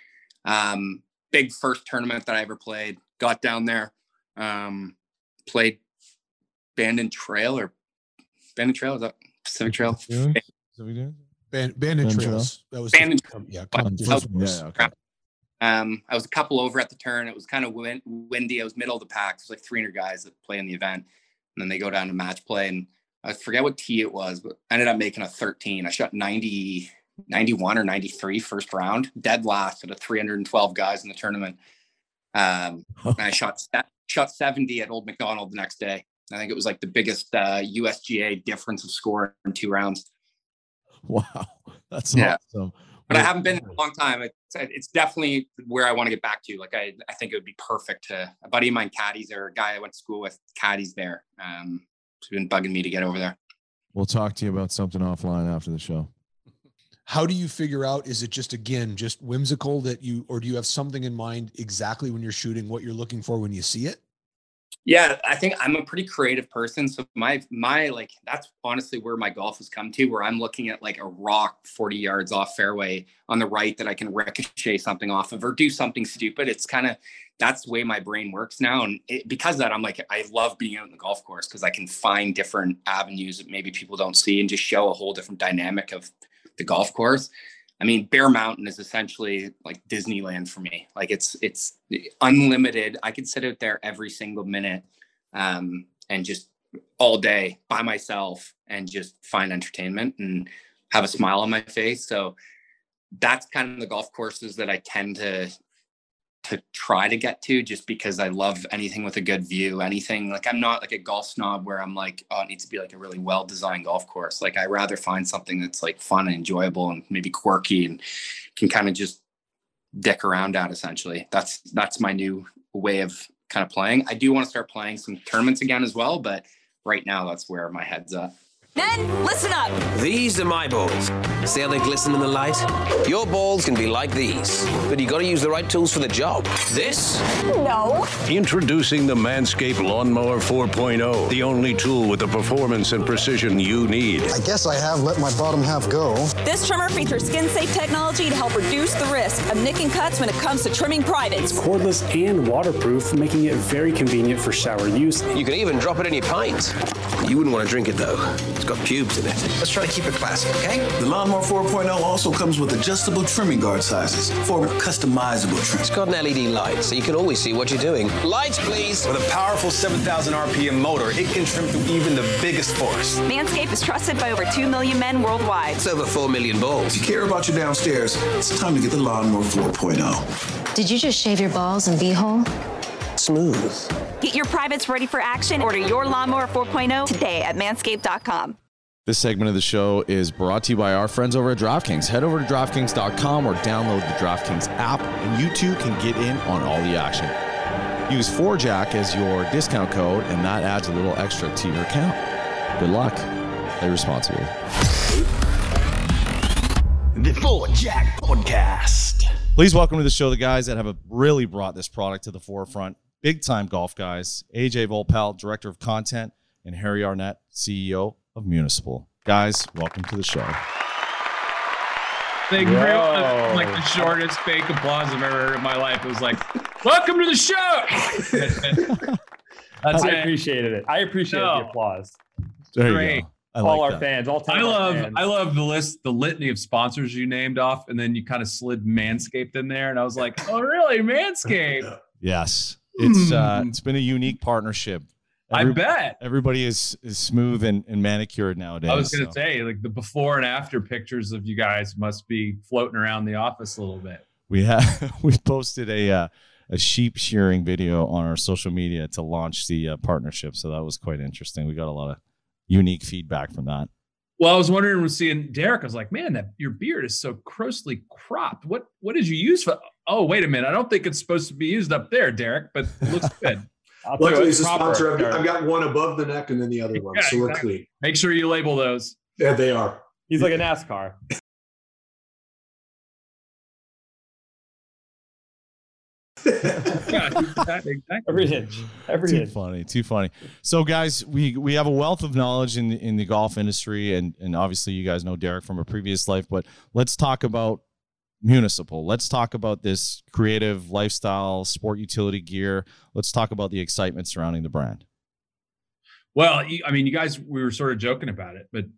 Big first tournament that I ever played. Got down there, played Bandon Trail. Is that Pacific Trail? Bandon Trails. That was Bandon. Okay. I was a couple over at the turn. It was kind of windy. I was middle of the pack. There's like 300 guys that play in the event, and then they go down to match play. And I forget what tee it was, but I ended up making a 13. I shot 90, 91 or 93 first round, dead last out of 312 guys in the tournament. And I shot 70 at Old McDonald the next day. I think it was like the biggest USGA difference of score in 2 rounds. Wow, that's awesome. But I haven't been in a long time. It's definitely where I want to get back to. Like I think it would be perfect to a buddy of mine, caddies, or a guy I went to school with, caddies there. It's been bugging me to get over there. We'll talk to you about something offline after the show. How do you figure out, is it just whimsical that or do you have something in mind exactly when you're shooting what you're looking for when you see it? Yeah, I think I'm a pretty creative person. So my like, that's honestly where my golf has come to, where I'm looking at like a rock 40 yards off fairway on the right that I can ricochet something off of or do something stupid. It's kind of, that's the way my brain works now. And because of that, I'm like, I love being out in the golf course because I can find different avenues that maybe people don't see and just show a whole different dynamic of the golf course. I mean, Bear Mountain is essentially like Disneyland for me. Like it's unlimited. I could sit out there every single minute and just all day by myself and just find entertainment and have a smile on my face. So that's kind of the golf courses that I tend to try to get to, just because I love anything with a good view. Anything, like, I'm not like a golf snob where I'm like, oh, it needs to be like a really well-designed golf course. Like, I rather find something that's like fun and enjoyable and maybe quirky and can kind of just dick around at, essentially. That's my new way of kind of playing. I do want to start playing some tournaments again as well, but right now that's where my head's at. Men, listen up. These are my balls. See how they glisten in the light? Your balls can be like these, but you got to use the right tools for the job. This? No. Introducing the Manscaped Lawnmower 4.0, the only tool with the performance and precision you need. I guess I have let my bottom half go. This trimmer features skin-safe technology to help reduce the risk of nicking cuts when it comes to trimming privates. It's cordless and waterproof, making it very convenient for shower use. You can even drop it in your pint. You wouldn't want to drink it, though. It's got pubes in it. Let's try to keep it classy, okay? The Lawnmower 4.0 also comes with adjustable trimming guard sizes for customizable trim. It's got an LED light, so you can always see what you're doing. Lights, please! With a powerful 7,000 RPM motor, it can trim through even the biggest forest. Manscaped is trusted by over 2 million men worldwide. It's over 4 million balls. If you care about your downstairs, it's time to get the Lawnmower 4.0. Did you just shave your balls and beehole? Smooth. Get your privates ready for action. Order your Lawnmower 4.0 today at manscaped.com. This segment of the show is brought to you by our friends over at DraftKings. Head over to DraftKings.com or download the DraftKings app, and you too can get in on all the action. Use 4Jack as your discount code, and that adds a little extra to your account. Good luck. Play responsibly. The 4Jack Podcast. Please welcome to the show the guys that have really brought this product to the forefront. Big-time golf guys. AJ Volpel, Director of Content, and Harry Arnett, CEO of Municipal. Guys, welcome to the show. Thank you very much. Like the shortest fake applause I've ever heard in my life. It was like, welcome to the show. I appreciated it. I appreciated the applause. There Great. you go. All our fans, all 10 I of our love fans. I love the litany of sponsors you named off, and then you kind of slid Manscaped in there, and I was like, oh really, Manscaped? Yes. It's been a unique partnership. I bet. Everybody is smooth and manicured nowadays. I was going to say, like, the before and after pictures of you guys must be floating around the office a little bit. We posted a sheep shearing video on our social media to launch the partnership, so that was quite interesting. We got a lot of unique feedback from that. Well, I was wondering when seeing Derek, I was like, man, that your beard is so closely cropped. What did you use for? Oh, wait a minute. I don't think it's supposed to be used up there, Derek, but it looks good. Luckily, it's a sponsor. I've got one above the neck and then the other one, so we're clean. Make sure you label those. Yeah, they are. He's like a NASCAR. Yeah, exactly. Every inch. Too funny. So, guys, we have a wealth of knowledge in the golf industry, and obviously you guys know Derek from a previous life, but let's talk about Municipal. Let's talk about this creative lifestyle, sport utility gear. Let's talk about the excitement surrounding the brand. Well, I mean, you guys, we were sort of joking about it, but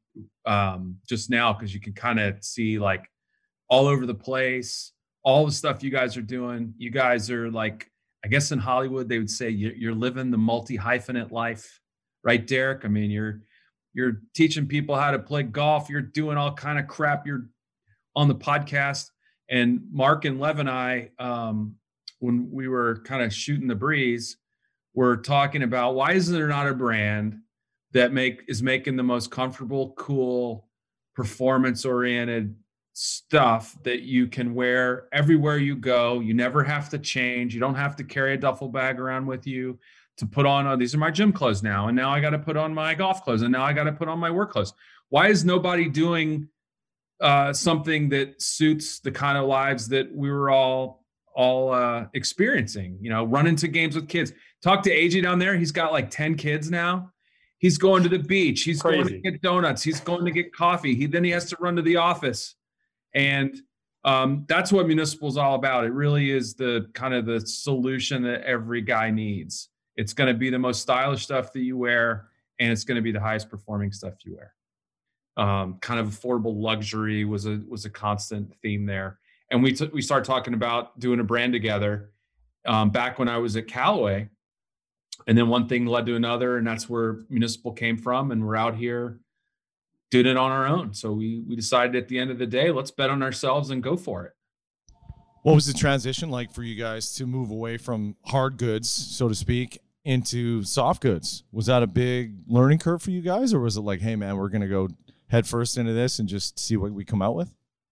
just now, because you can kind of see like all over the place, all the stuff you guys are doing. You guys are like, I guess in Hollywood, they would say you're living the multi-hyphenate life, right, Derek? I mean, you're teaching people how to play golf. You're doing all kind of crap. You're on the podcast. And Mark and Lev and I, when we were kind of shooting the breeze, we're talking about why is there not a brand that is making the most comfortable, cool, performance-oriented stuff that you can wear everywhere you go. You never have to change. You don't have to carry a duffel bag around with you to put on, oh, these are my gym clothes now, and now I got to put on my golf clothes, and now I got to put on my work clothes. Why is nobody doing something that suits the kind of lives that we were all experiencing? You know, running to games with kids. Talk to AJ down there. He's got like 10 kids now. He's going to the beach. He's going to get donuts. He's going to get coffee. Then he has to run to the office. And that's what Municipal is all about. It really is the kind of the solution that every guy needs. It's going to be the most stylish stuff that you wear, and it's going to be the highest performing stuff you wear. Kind of affordable luxury was a constant theme there. And we started talking about doing a brand together back when I was at Callaway. And then one thing led to another, and that's where Municipal came from. And we're out here doing it on our own. So we decided at the end of the day, let's bet on ourselves and go for it. What was the transition like for you guys to move away from hard goods, so to speak, into soft goods? Was that a big learning curve for you guys, or was it like, hey man, we're going to go head first into this and just see what we come out with?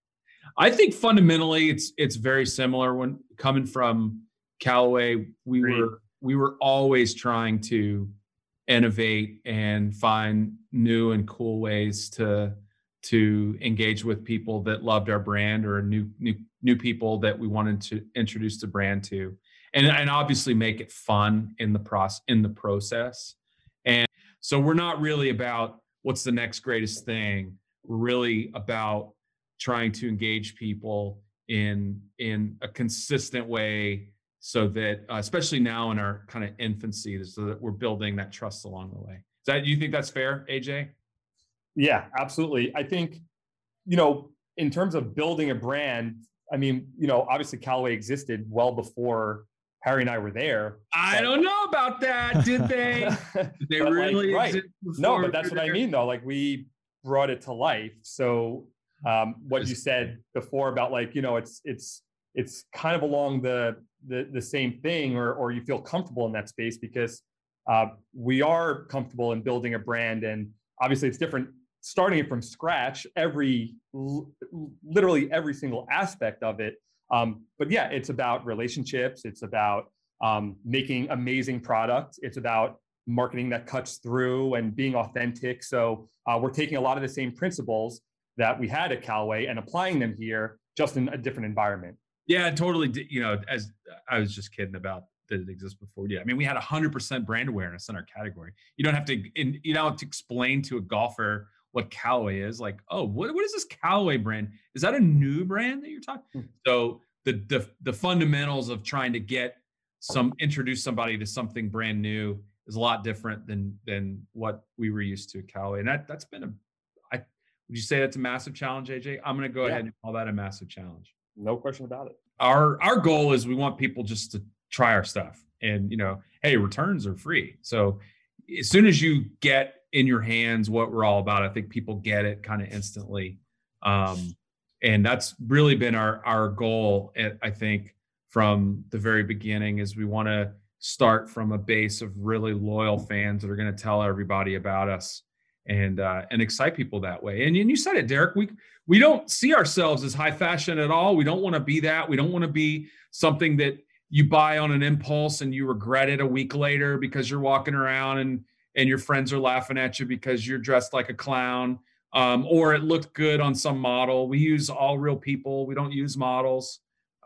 I think fundamentally it's very similar. When coming from Callaway, we were always trying to innovate and find new and cool ways to engage with people that loved our brand, or new people that we wanted to introduce the brand to, and obviously make it fun in the process. And so we're not really about what's the next greatest thing. We're really about trying to engage people in a consistent way, so that especially now in our kind of infancy, so that we're building that trust along the way. You think that's fair, AJ? Yeah, absolutely. I think, in terms of building a brand, I mean, obviously Callaway existed well before Harry and I were there. I don't know about that. Did they? Did they really exist before? No, but that's what I mean, though. Like, we brought it to life. So what you said before about, like, it's kind of along the same thing, or you feel comfortable in that space, because we are comfortable in building a brand, and obviously it's different starting it from scratch, literally every single aspect of it. But yeah, it's about relationships. It's about making amazing products. It's about marketing that cuts through and being authentic. So we're taking a lot of the same principles that we had at Callaway and applying them here, just in a different environment. Yeah, totally. As I was just kidding about that it exists before. Yeah, I mean, we had 100% brand awareness in our category. You don't have to explain to a golfer what Callaway is. Like, oh, what is this Callaway brand? Is that a new brand that you're talking? So the fundamentals of trying to introduce somebody to something brand new is a lot different than what we were used to at Callaway. And that's been would you say that's a massive challenge, AJ? I'm going to go ahead and call that a massive challenge. No question about it. Our goal is we want people just to try our stuff, and hey, returns are free. So as soon as you get in your hands what we're all about, I think people get it kind of instantly. And that's really been our goal, I think, from the very beginning, is we want to start from a base of really loyal fans that are going to tell everybody about us and excite people that way. And you said it, Derek, we don't see ourselves as high fashion at all. We don't want to be that. We don't want to be something that you buy on an impulse and you regret it a week later because you're walking around and your friends are laughing at you because you're dressed like a clown, or it looked good on some model. We use all real people. We don't use models.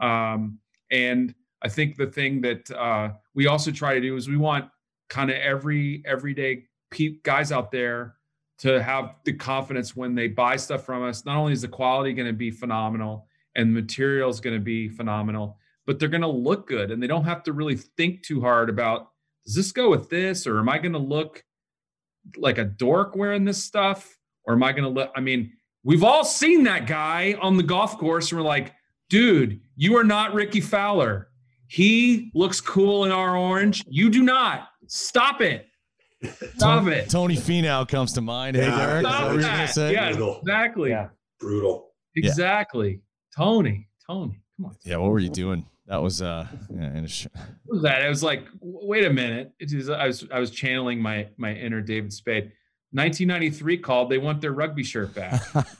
And I think the thing that we also try to do is we want kind of everyday guys out there to have the confidence when they buy stuff from us. Not only is the quality going to be phenomenal and the material is going to be phenomenal, but they're going to look good, and they don't have to really think too hard about, does this go with this? Or am I going to look like a dork wearing this stuff? Or am I going to look, I mean, we've all seen that guy on the golf course and we're like, dude, you are not Ricky Fowler. He looks cool in our orange. You do not. Stop it. Stop it. Tony Finau comes to mind. Hey, Derek, is that what you're going to say? Yeah, exactly. Yeah. Brutal. Exactly. Yeah. Tony, come on. Yeah, what were you doing? That was what was that? I was like, wait a minute. I was channeling my inner David Spade. 1993 called. They want their rugby shirt back.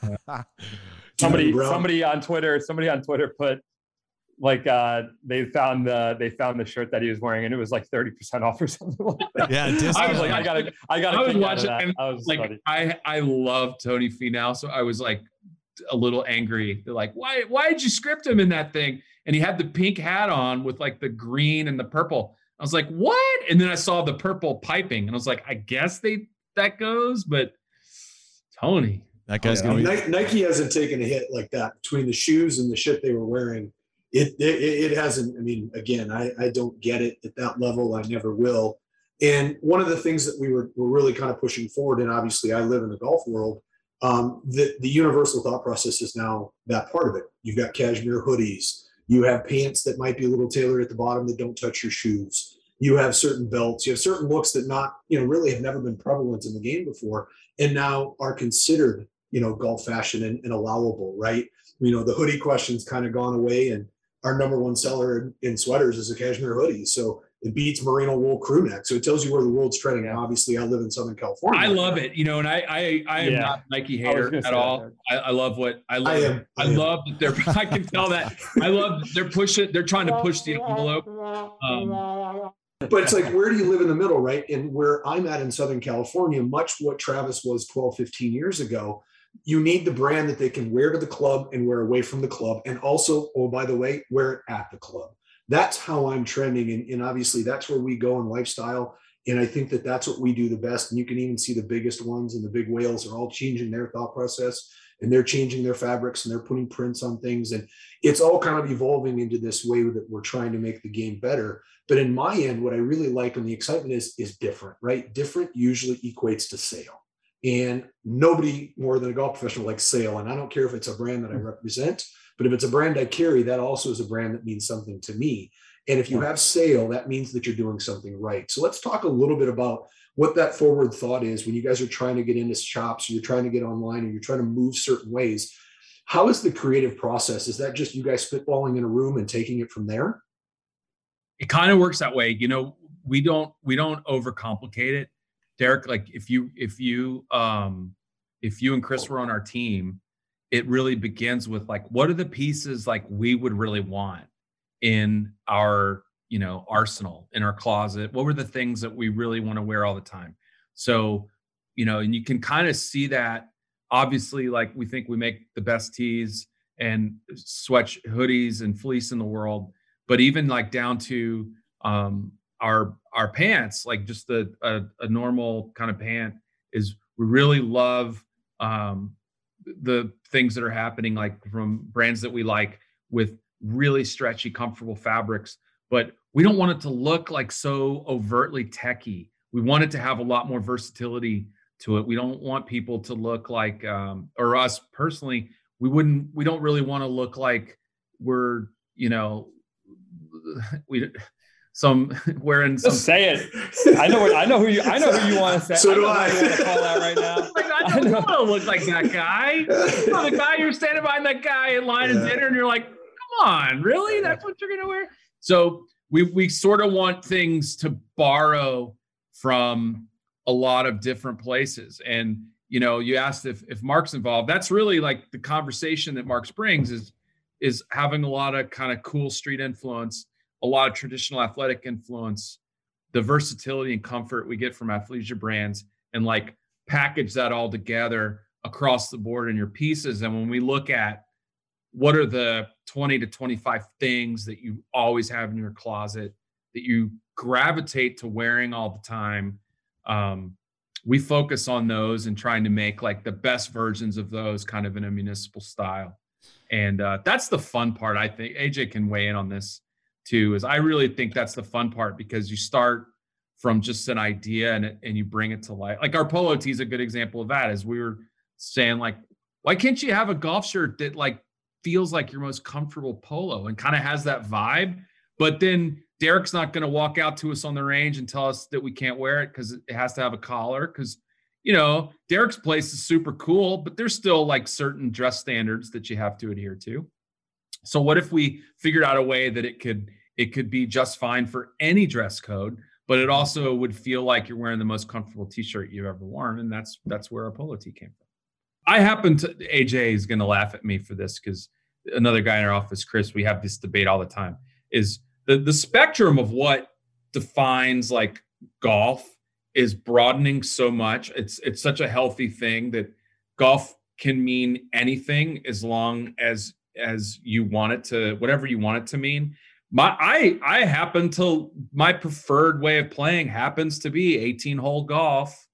Somebody on Twitter put, like, they found the shirt that he was wearing and it was like 30% off or something like that. Yeah, I was like, I gotta. I was watching. And I was like, I love Tony Finau, so I was like a little angry. They're like, why did you script him in that thing? And he had the pink hat on with like the green and the purple. I was like, what? And then I saw the purple piping, and I was like, I guess that goes, but Tony, that guy's gonna be. Nike hasn't taken a hit like that between the shoes and the shit they were wearing. It hasn't. I mean, again, I don't get it at that level. I never will. And one of the things that we're really kind of pushing forward, and obviously I live in the golf world, the universal thought process is now that part of it. You've got cashmere hoodies. You have pants that might be a little tailored at the bottom that don't touch your shoes. You have certain belts. You have certain looks that really have never been prevalent in the game before, and now are considered, golf fashion and allowable, right? The hoodie question's kind of gone away, and our number one seller in sweaters is a cashmere hoodie. So It beats merino wool crew neck. So it tells you where the world's trending. And obviously I live in Southern California. I love it. You know, and I am not a Nike hater at all. I love that they're, I can tell that. I love that they're trying to push the envelope. But it's like, where do you live in the middle, right? And where I'm at in Southern California, much what Travis was 12, 15 years ago, you need the brand that they can wear to the club and wear away from the club. And also, oh, by the way, wear it at the club. That's how I'm trending. And obviously that's where we go in lifestyle. And I think that that's what we do the best. And you can even see the biggest ones and the big whales are all changing their thought process, and they're changing their fabrics and they're putting prints on things. And it's all kind of evolving into this way that we're trying to make the game better. But in my end, what I really like and the excitement is different, right? Different usually equates to sale. And nobody more than a golf professional likes sale. And I don't care if it's a brand that I represent, but if it's a brand I carry, that also is a brand that means something to me. And if you have sale, that means that you're doing something right. So let's talk a little bit about what that forward thought is when you guys are trying to get into shops, or you're trying to get online, or you're trying to move certain ways. How is the creative process? Is that just you guys spitballing in a room and taking it from there? It kind of works that way. You know, we don't overcomplicate it. Derek, like if you and Chris were on our team, it really begins with like, what are the pieces like we would really want in our, you know, arsenal, in our closet? What were the things that we really want to wear all the time? So, you know, and you can kind of see that. Obviously, like we think we make the best tees and sweat hoodies and fleece in the world, but even like down to our pants, like just a normal kind of pant, is we really love the things that are happening, like from brands that we like with really stretchy, comfortable fabrics, but we don't want it to look like so overtly techie. We want it to have a lot more versatility to it. We don't want people to look like, or us personally, we don't really want to look like we're, you know, wearing some. Just say it. I know who you want to say. So do I. Want to call out right now. Like, I don't want to look like that guy. You know, the guy, you're standing behind that guy in line at dinner, and you're like, come on, really? That's what you're gonna wear? So we sort of want things to borrow from a lot of different places. And you know, you asked if Mark's involved. That's really like the conversation that Mark brings is having a lot of kind of cool street influence, a lot of traditional athletic influence, the versatility and comfort we get from athleisure brands, and like package that all together across the board in your pieces. And when we look at what are the 20 to 25 things that you always have in your closet that you gravitate to wearing all the time, we focus on those and trying to make like the best versions of those kind of in a municipal style. And that's the fun part. I think AJ can weigh in on this too, is I really think that's the fun part, because you start from just an idea and you bring it to life. Like our polo tee is a good example of that, as we were saying, like, why can't you have a golf shirt that like feels like your most comfortable polo and kind of has that vibe? But then Derek's not going to walk out to us on the range and tell us that we can't wear it because it has to have a collar. Because, you know, Derek's place is super cool, but there's still like certain dress standards that you have to adhere to. So what if we figured out a way that it could be just fine for any dress code, but it also would feel like you're wearing the most comfortable t-shirt you've ever worn? And that's where our polo tee came from. I happen to, AJ is going to laugh at me for this, because another guy in our office, Chris, we have this debate all the time, is the spectrum of what defines like golf is broadening so much. It's such a healthy thing that golf can mean anything as long as you want it to, whatever you want it to mean. My preferred way of playing happens to be 18-hole golf.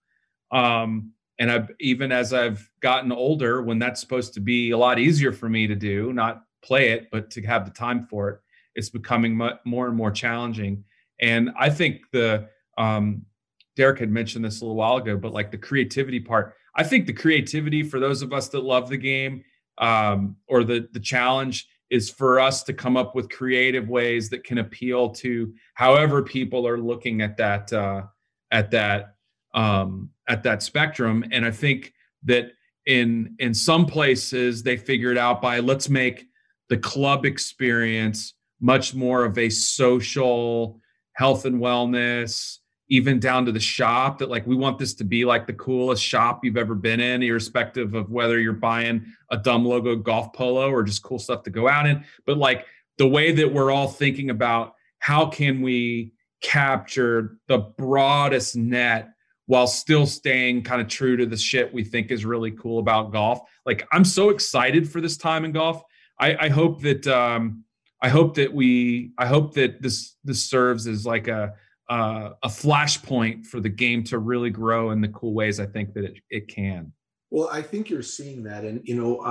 And even as I've gotten older, when that's supposed to be a lot easier for me to do, not play it, but to have the time for it, it's becoming more and more challenging. And I think Derek had mentioned this a little while ago, but like the creativity part, I think the creativity for those of us that love the game, or the challenge, is for us to come up with creative ways that can appeal to however people are looking at that spectrum. And I think that in some places they figured out by, let's make the club experience much more of a social, health and wellness, even down to the shop, that like we want this to be like the coolest shop you've ever been in, irrespective of whether you're buying a dumb logo golf polo or just cool stuff to go out in. But like the way that we're all thinking about how can we capture the broadest net while still staying kind of true to the shit we think is really cool about golf. Like, I'm so excited for this time in golf. I hope that this serves as like a flashpoint for the game to really grow in the cool ways I think that it can. Well, I think you're seeing that. And,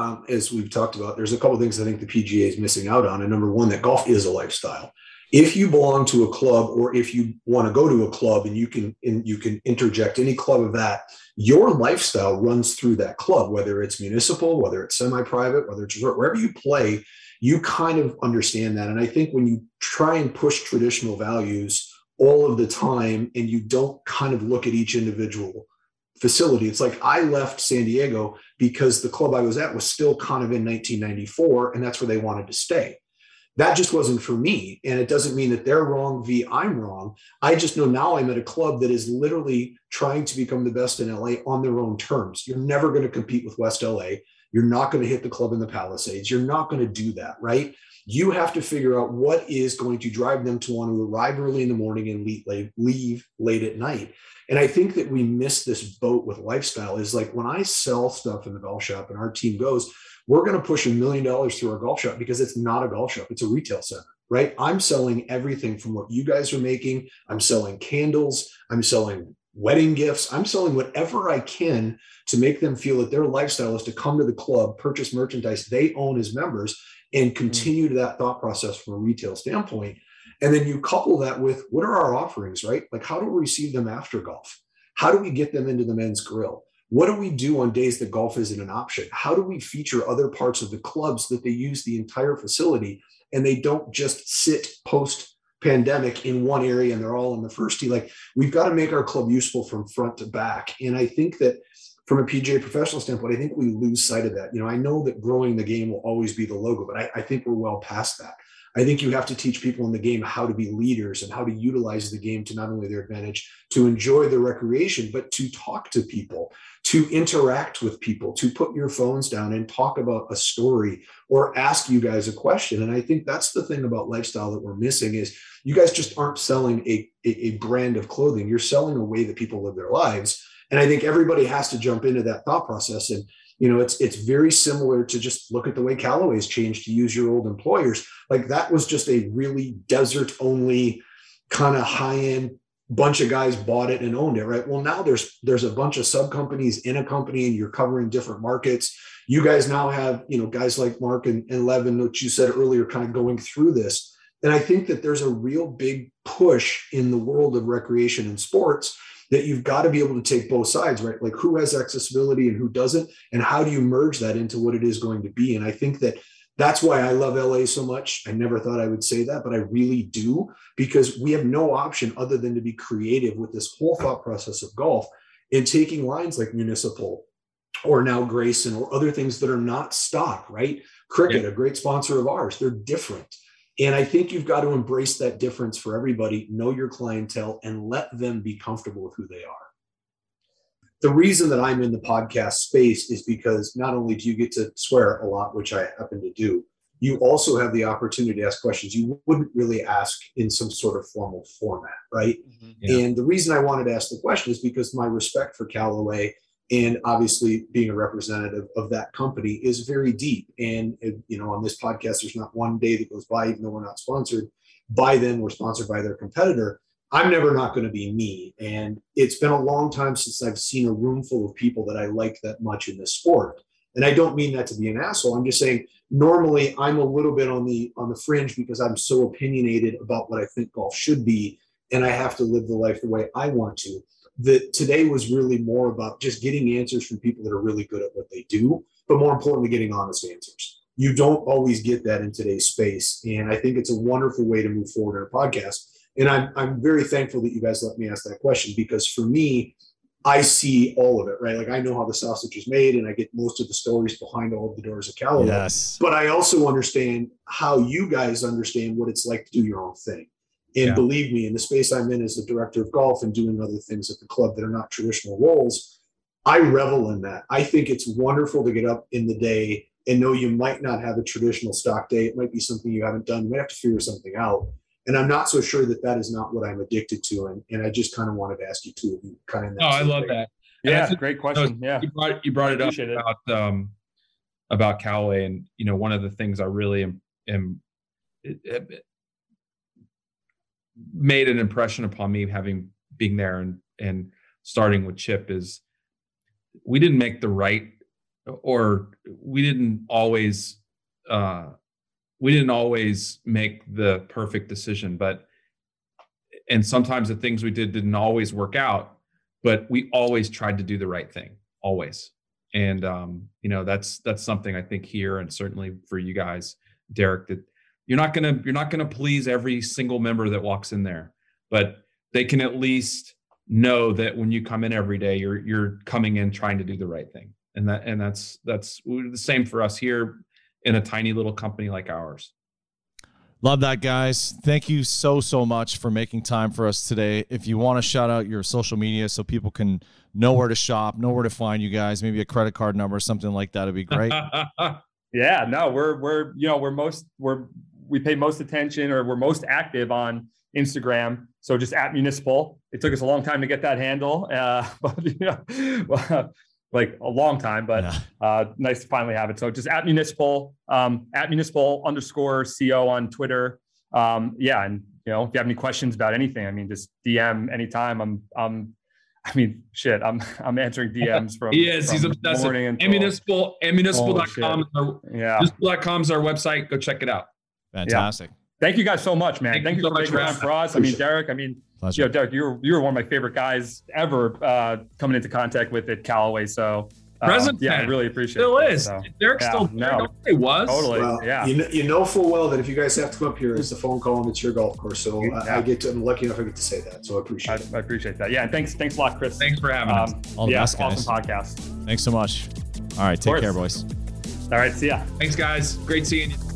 as we've talked about, there's a couple of things I think the PGA is missing out on. And number one, that golf is a lifestyle. If you belong to a club, or if you want to go to a club and you can interject any club of that, your lifestyle runs through that club, whether it's municipal, whether it's semi-private, whether it's resort, wherever you play, you kind of understand that. And I think when you try and push traditional values all of the time and you don't kind of look at each individual facility, it's like I left San Diego because the club I was at was still kind of in 1994, and that's where they wanted to stay. That just wasn't for me. And it doesn't mean that they're wrong, I'm wrong. I just know now I'm at a club that is literally trying to become the best in LA on their own terms. You're never going to compete with West LA. You're not going to hit the club in the Palisades. You're not going to do that, right? You have to figure out what is going to drive them to want to arrive early in the morning and leave late at night. And I think that we miss this boat with lifestyle. Is like when I sell stuff in the golf shop and our team goes, we're going to push $1 million through our golf shop, because it's not a golf shop. It's a retail center, right? I'm selling everything from what you guys are making. I'm selling candles. I'm selling wedding gifts. I'm selling whatever I can to make them feel that their lifestyle is to come to the club, purchase merchandise they own as members, and continue to that thought process from a retail standpoint. And then you couple that with, what are our offerings, right? Like, how do we receive them after golf? How do we get them into the men's grill? What do we do on days that golf isn't an option? How do we feature other parts of the club so that they use the entire facility and they don't just sit post-pandemic in one area and they're all in the first tee? Like, we've got to make our club useful from front to back. And I think that from a PGA professional standpoint, I think we lose sight of that. I know that growing the game will always be the logo, but I think we're well past that. I think you have to teach people in the game how to be leaders and how to utilize the game to not only their advantage, to enjoy the recreation, but to talk to people, to interact with people, to put your phones down and talk about a story or ask you guys a question. And I think that's the thing about lifestyle that we're missing, is you guys just aren't selling a brand of clothing. You're selling a way that people live their lives. And I think everybody has to jump into that thought process. And it's very similar to just look at the way Callaway's changed, to use your old employers. Like, that was just a really desert only kind of high-end bunch of guys bought it and owned it, right? Well, now there's a bunch of sub companies in a company, and you're covering different markets. You guys now have, guys like Mark and Levin, which you said earlier, kind of going through this. And I think that there's a real big push in the world of recreation and sports that you've got to be able to take both sides, right? Like, who has accessibility and who doesn't, and how do you merge that into what it is going to be? And I think that that's why I love LA so much. I never thought I would say that, but I really do, because we have no option other than to be creative with this whole thought process of golf, and taking lines like Municipal or now Grayson or other things that are not stock, right? Cricket, a great sponsor of ours, they're different. And I think you've got to embrace that difference for everybody, know your clientele, and let them be comfortable with who they are. The reason that I'm in the podcast space is because not only do you get to swear a lot, which I happen to do, you also have the opportunity to ask questions you wouldn't really ask in some sort of formal format, right? Mm-hmm. Yeah. And the reason I wanted to ask the question is because my respect for Callaway, and obviously being a representative of that company, is very deep. And, on this podcast, there's not one day that goes by, even though we're not sponsored by them, we're sponsored by their competitor. I'm never not going to be me. And it's been a long time since I've seen a room full of people that I like that much in this sport. And I don't mean that to be an asshole. I'm just saying, normally I'm a little bit on the fringe because I'm so opinionated about what I think golf should be. And I have to live the life the way I want to. That today was really more about just getting answers from people that are really good at what they do, but more importantly, getting honest answers. You don't always get that in today's space. And I think it's a wonderful way to move forward in a podcast. And I'm very thankful that you guys let me ask that question, because for me, I see all of it, right? Like, I know how the sausage is made, and I get most of the stories behind all of the doors of Callaway. Yes. But I also understand how you guys understand what it's like to do your own thing. And believe me, in the space I'm in as a director of golf and doing other things at the club that are not traditional roles, I revel in that. I think it's wonderful to get up in the day and know you might not have a traditional stock day. It might be something you haven't done. You might have to figure something out. And I'm not so sure that that is not what I'm addicted to. And I just kind of wanted to ask you two of you kind of. Oh, I love that. Yeah, great question. Yeah, you brought it up about Callaway, and one of the things I really am made an impression upon me having being there and starting with Chip is we didn't make the right, or we didn't always make the perfect decision, and sometimes the things we didn't always work out, but we always tried to do the right thing, always. And that's something I think here, and certainly for you guys, Derek, that you're not gonna please every single member that walks in there, but they can at least know that when you come in every day, you're coming in trying to do the right thing. And that's the same for us here in a tiny little company like ours. Love that, guys. Thank you so much for making time for us today. If you want to shout out your social media so people can know where to shop, know where to find you guys, maybe a credit card number, something like that would be great. Yeah, no, we pay most attention, or we're most active on Instagram. So just @municipal. It took us a long time to get that handle, but like a long time, but nice to finally have it. So just @municipal, @municipal_CO on Twitter. And if you have any questions about anything, just DM anytime. I'm answering DMs from. Yes, he's obsessive. Municipal.com. Municipal.com is our website. Go check it out. Fantastic. Yeah. Thank you guys so much, man. Thank you so much for us. Derek, Derek, you were one of my favorite guys ever coming into contact with at Callaway. So I really appreciate it. Still it. is. So, Derek's still there. No, it was. Totally. Well, you know full well that if you guys have to come up here, it's the phone call and it's your golf course. So I'm lucky enough I get to say that. So I appreciate it. I appreciate that. Yeah. And thanks a lot, Chris. Thanks for having us. All the best, guys. Awesome podcast. Thanks so much. All right. Take care, boys. All right. See ya. Thanks, guys. Great seeing you.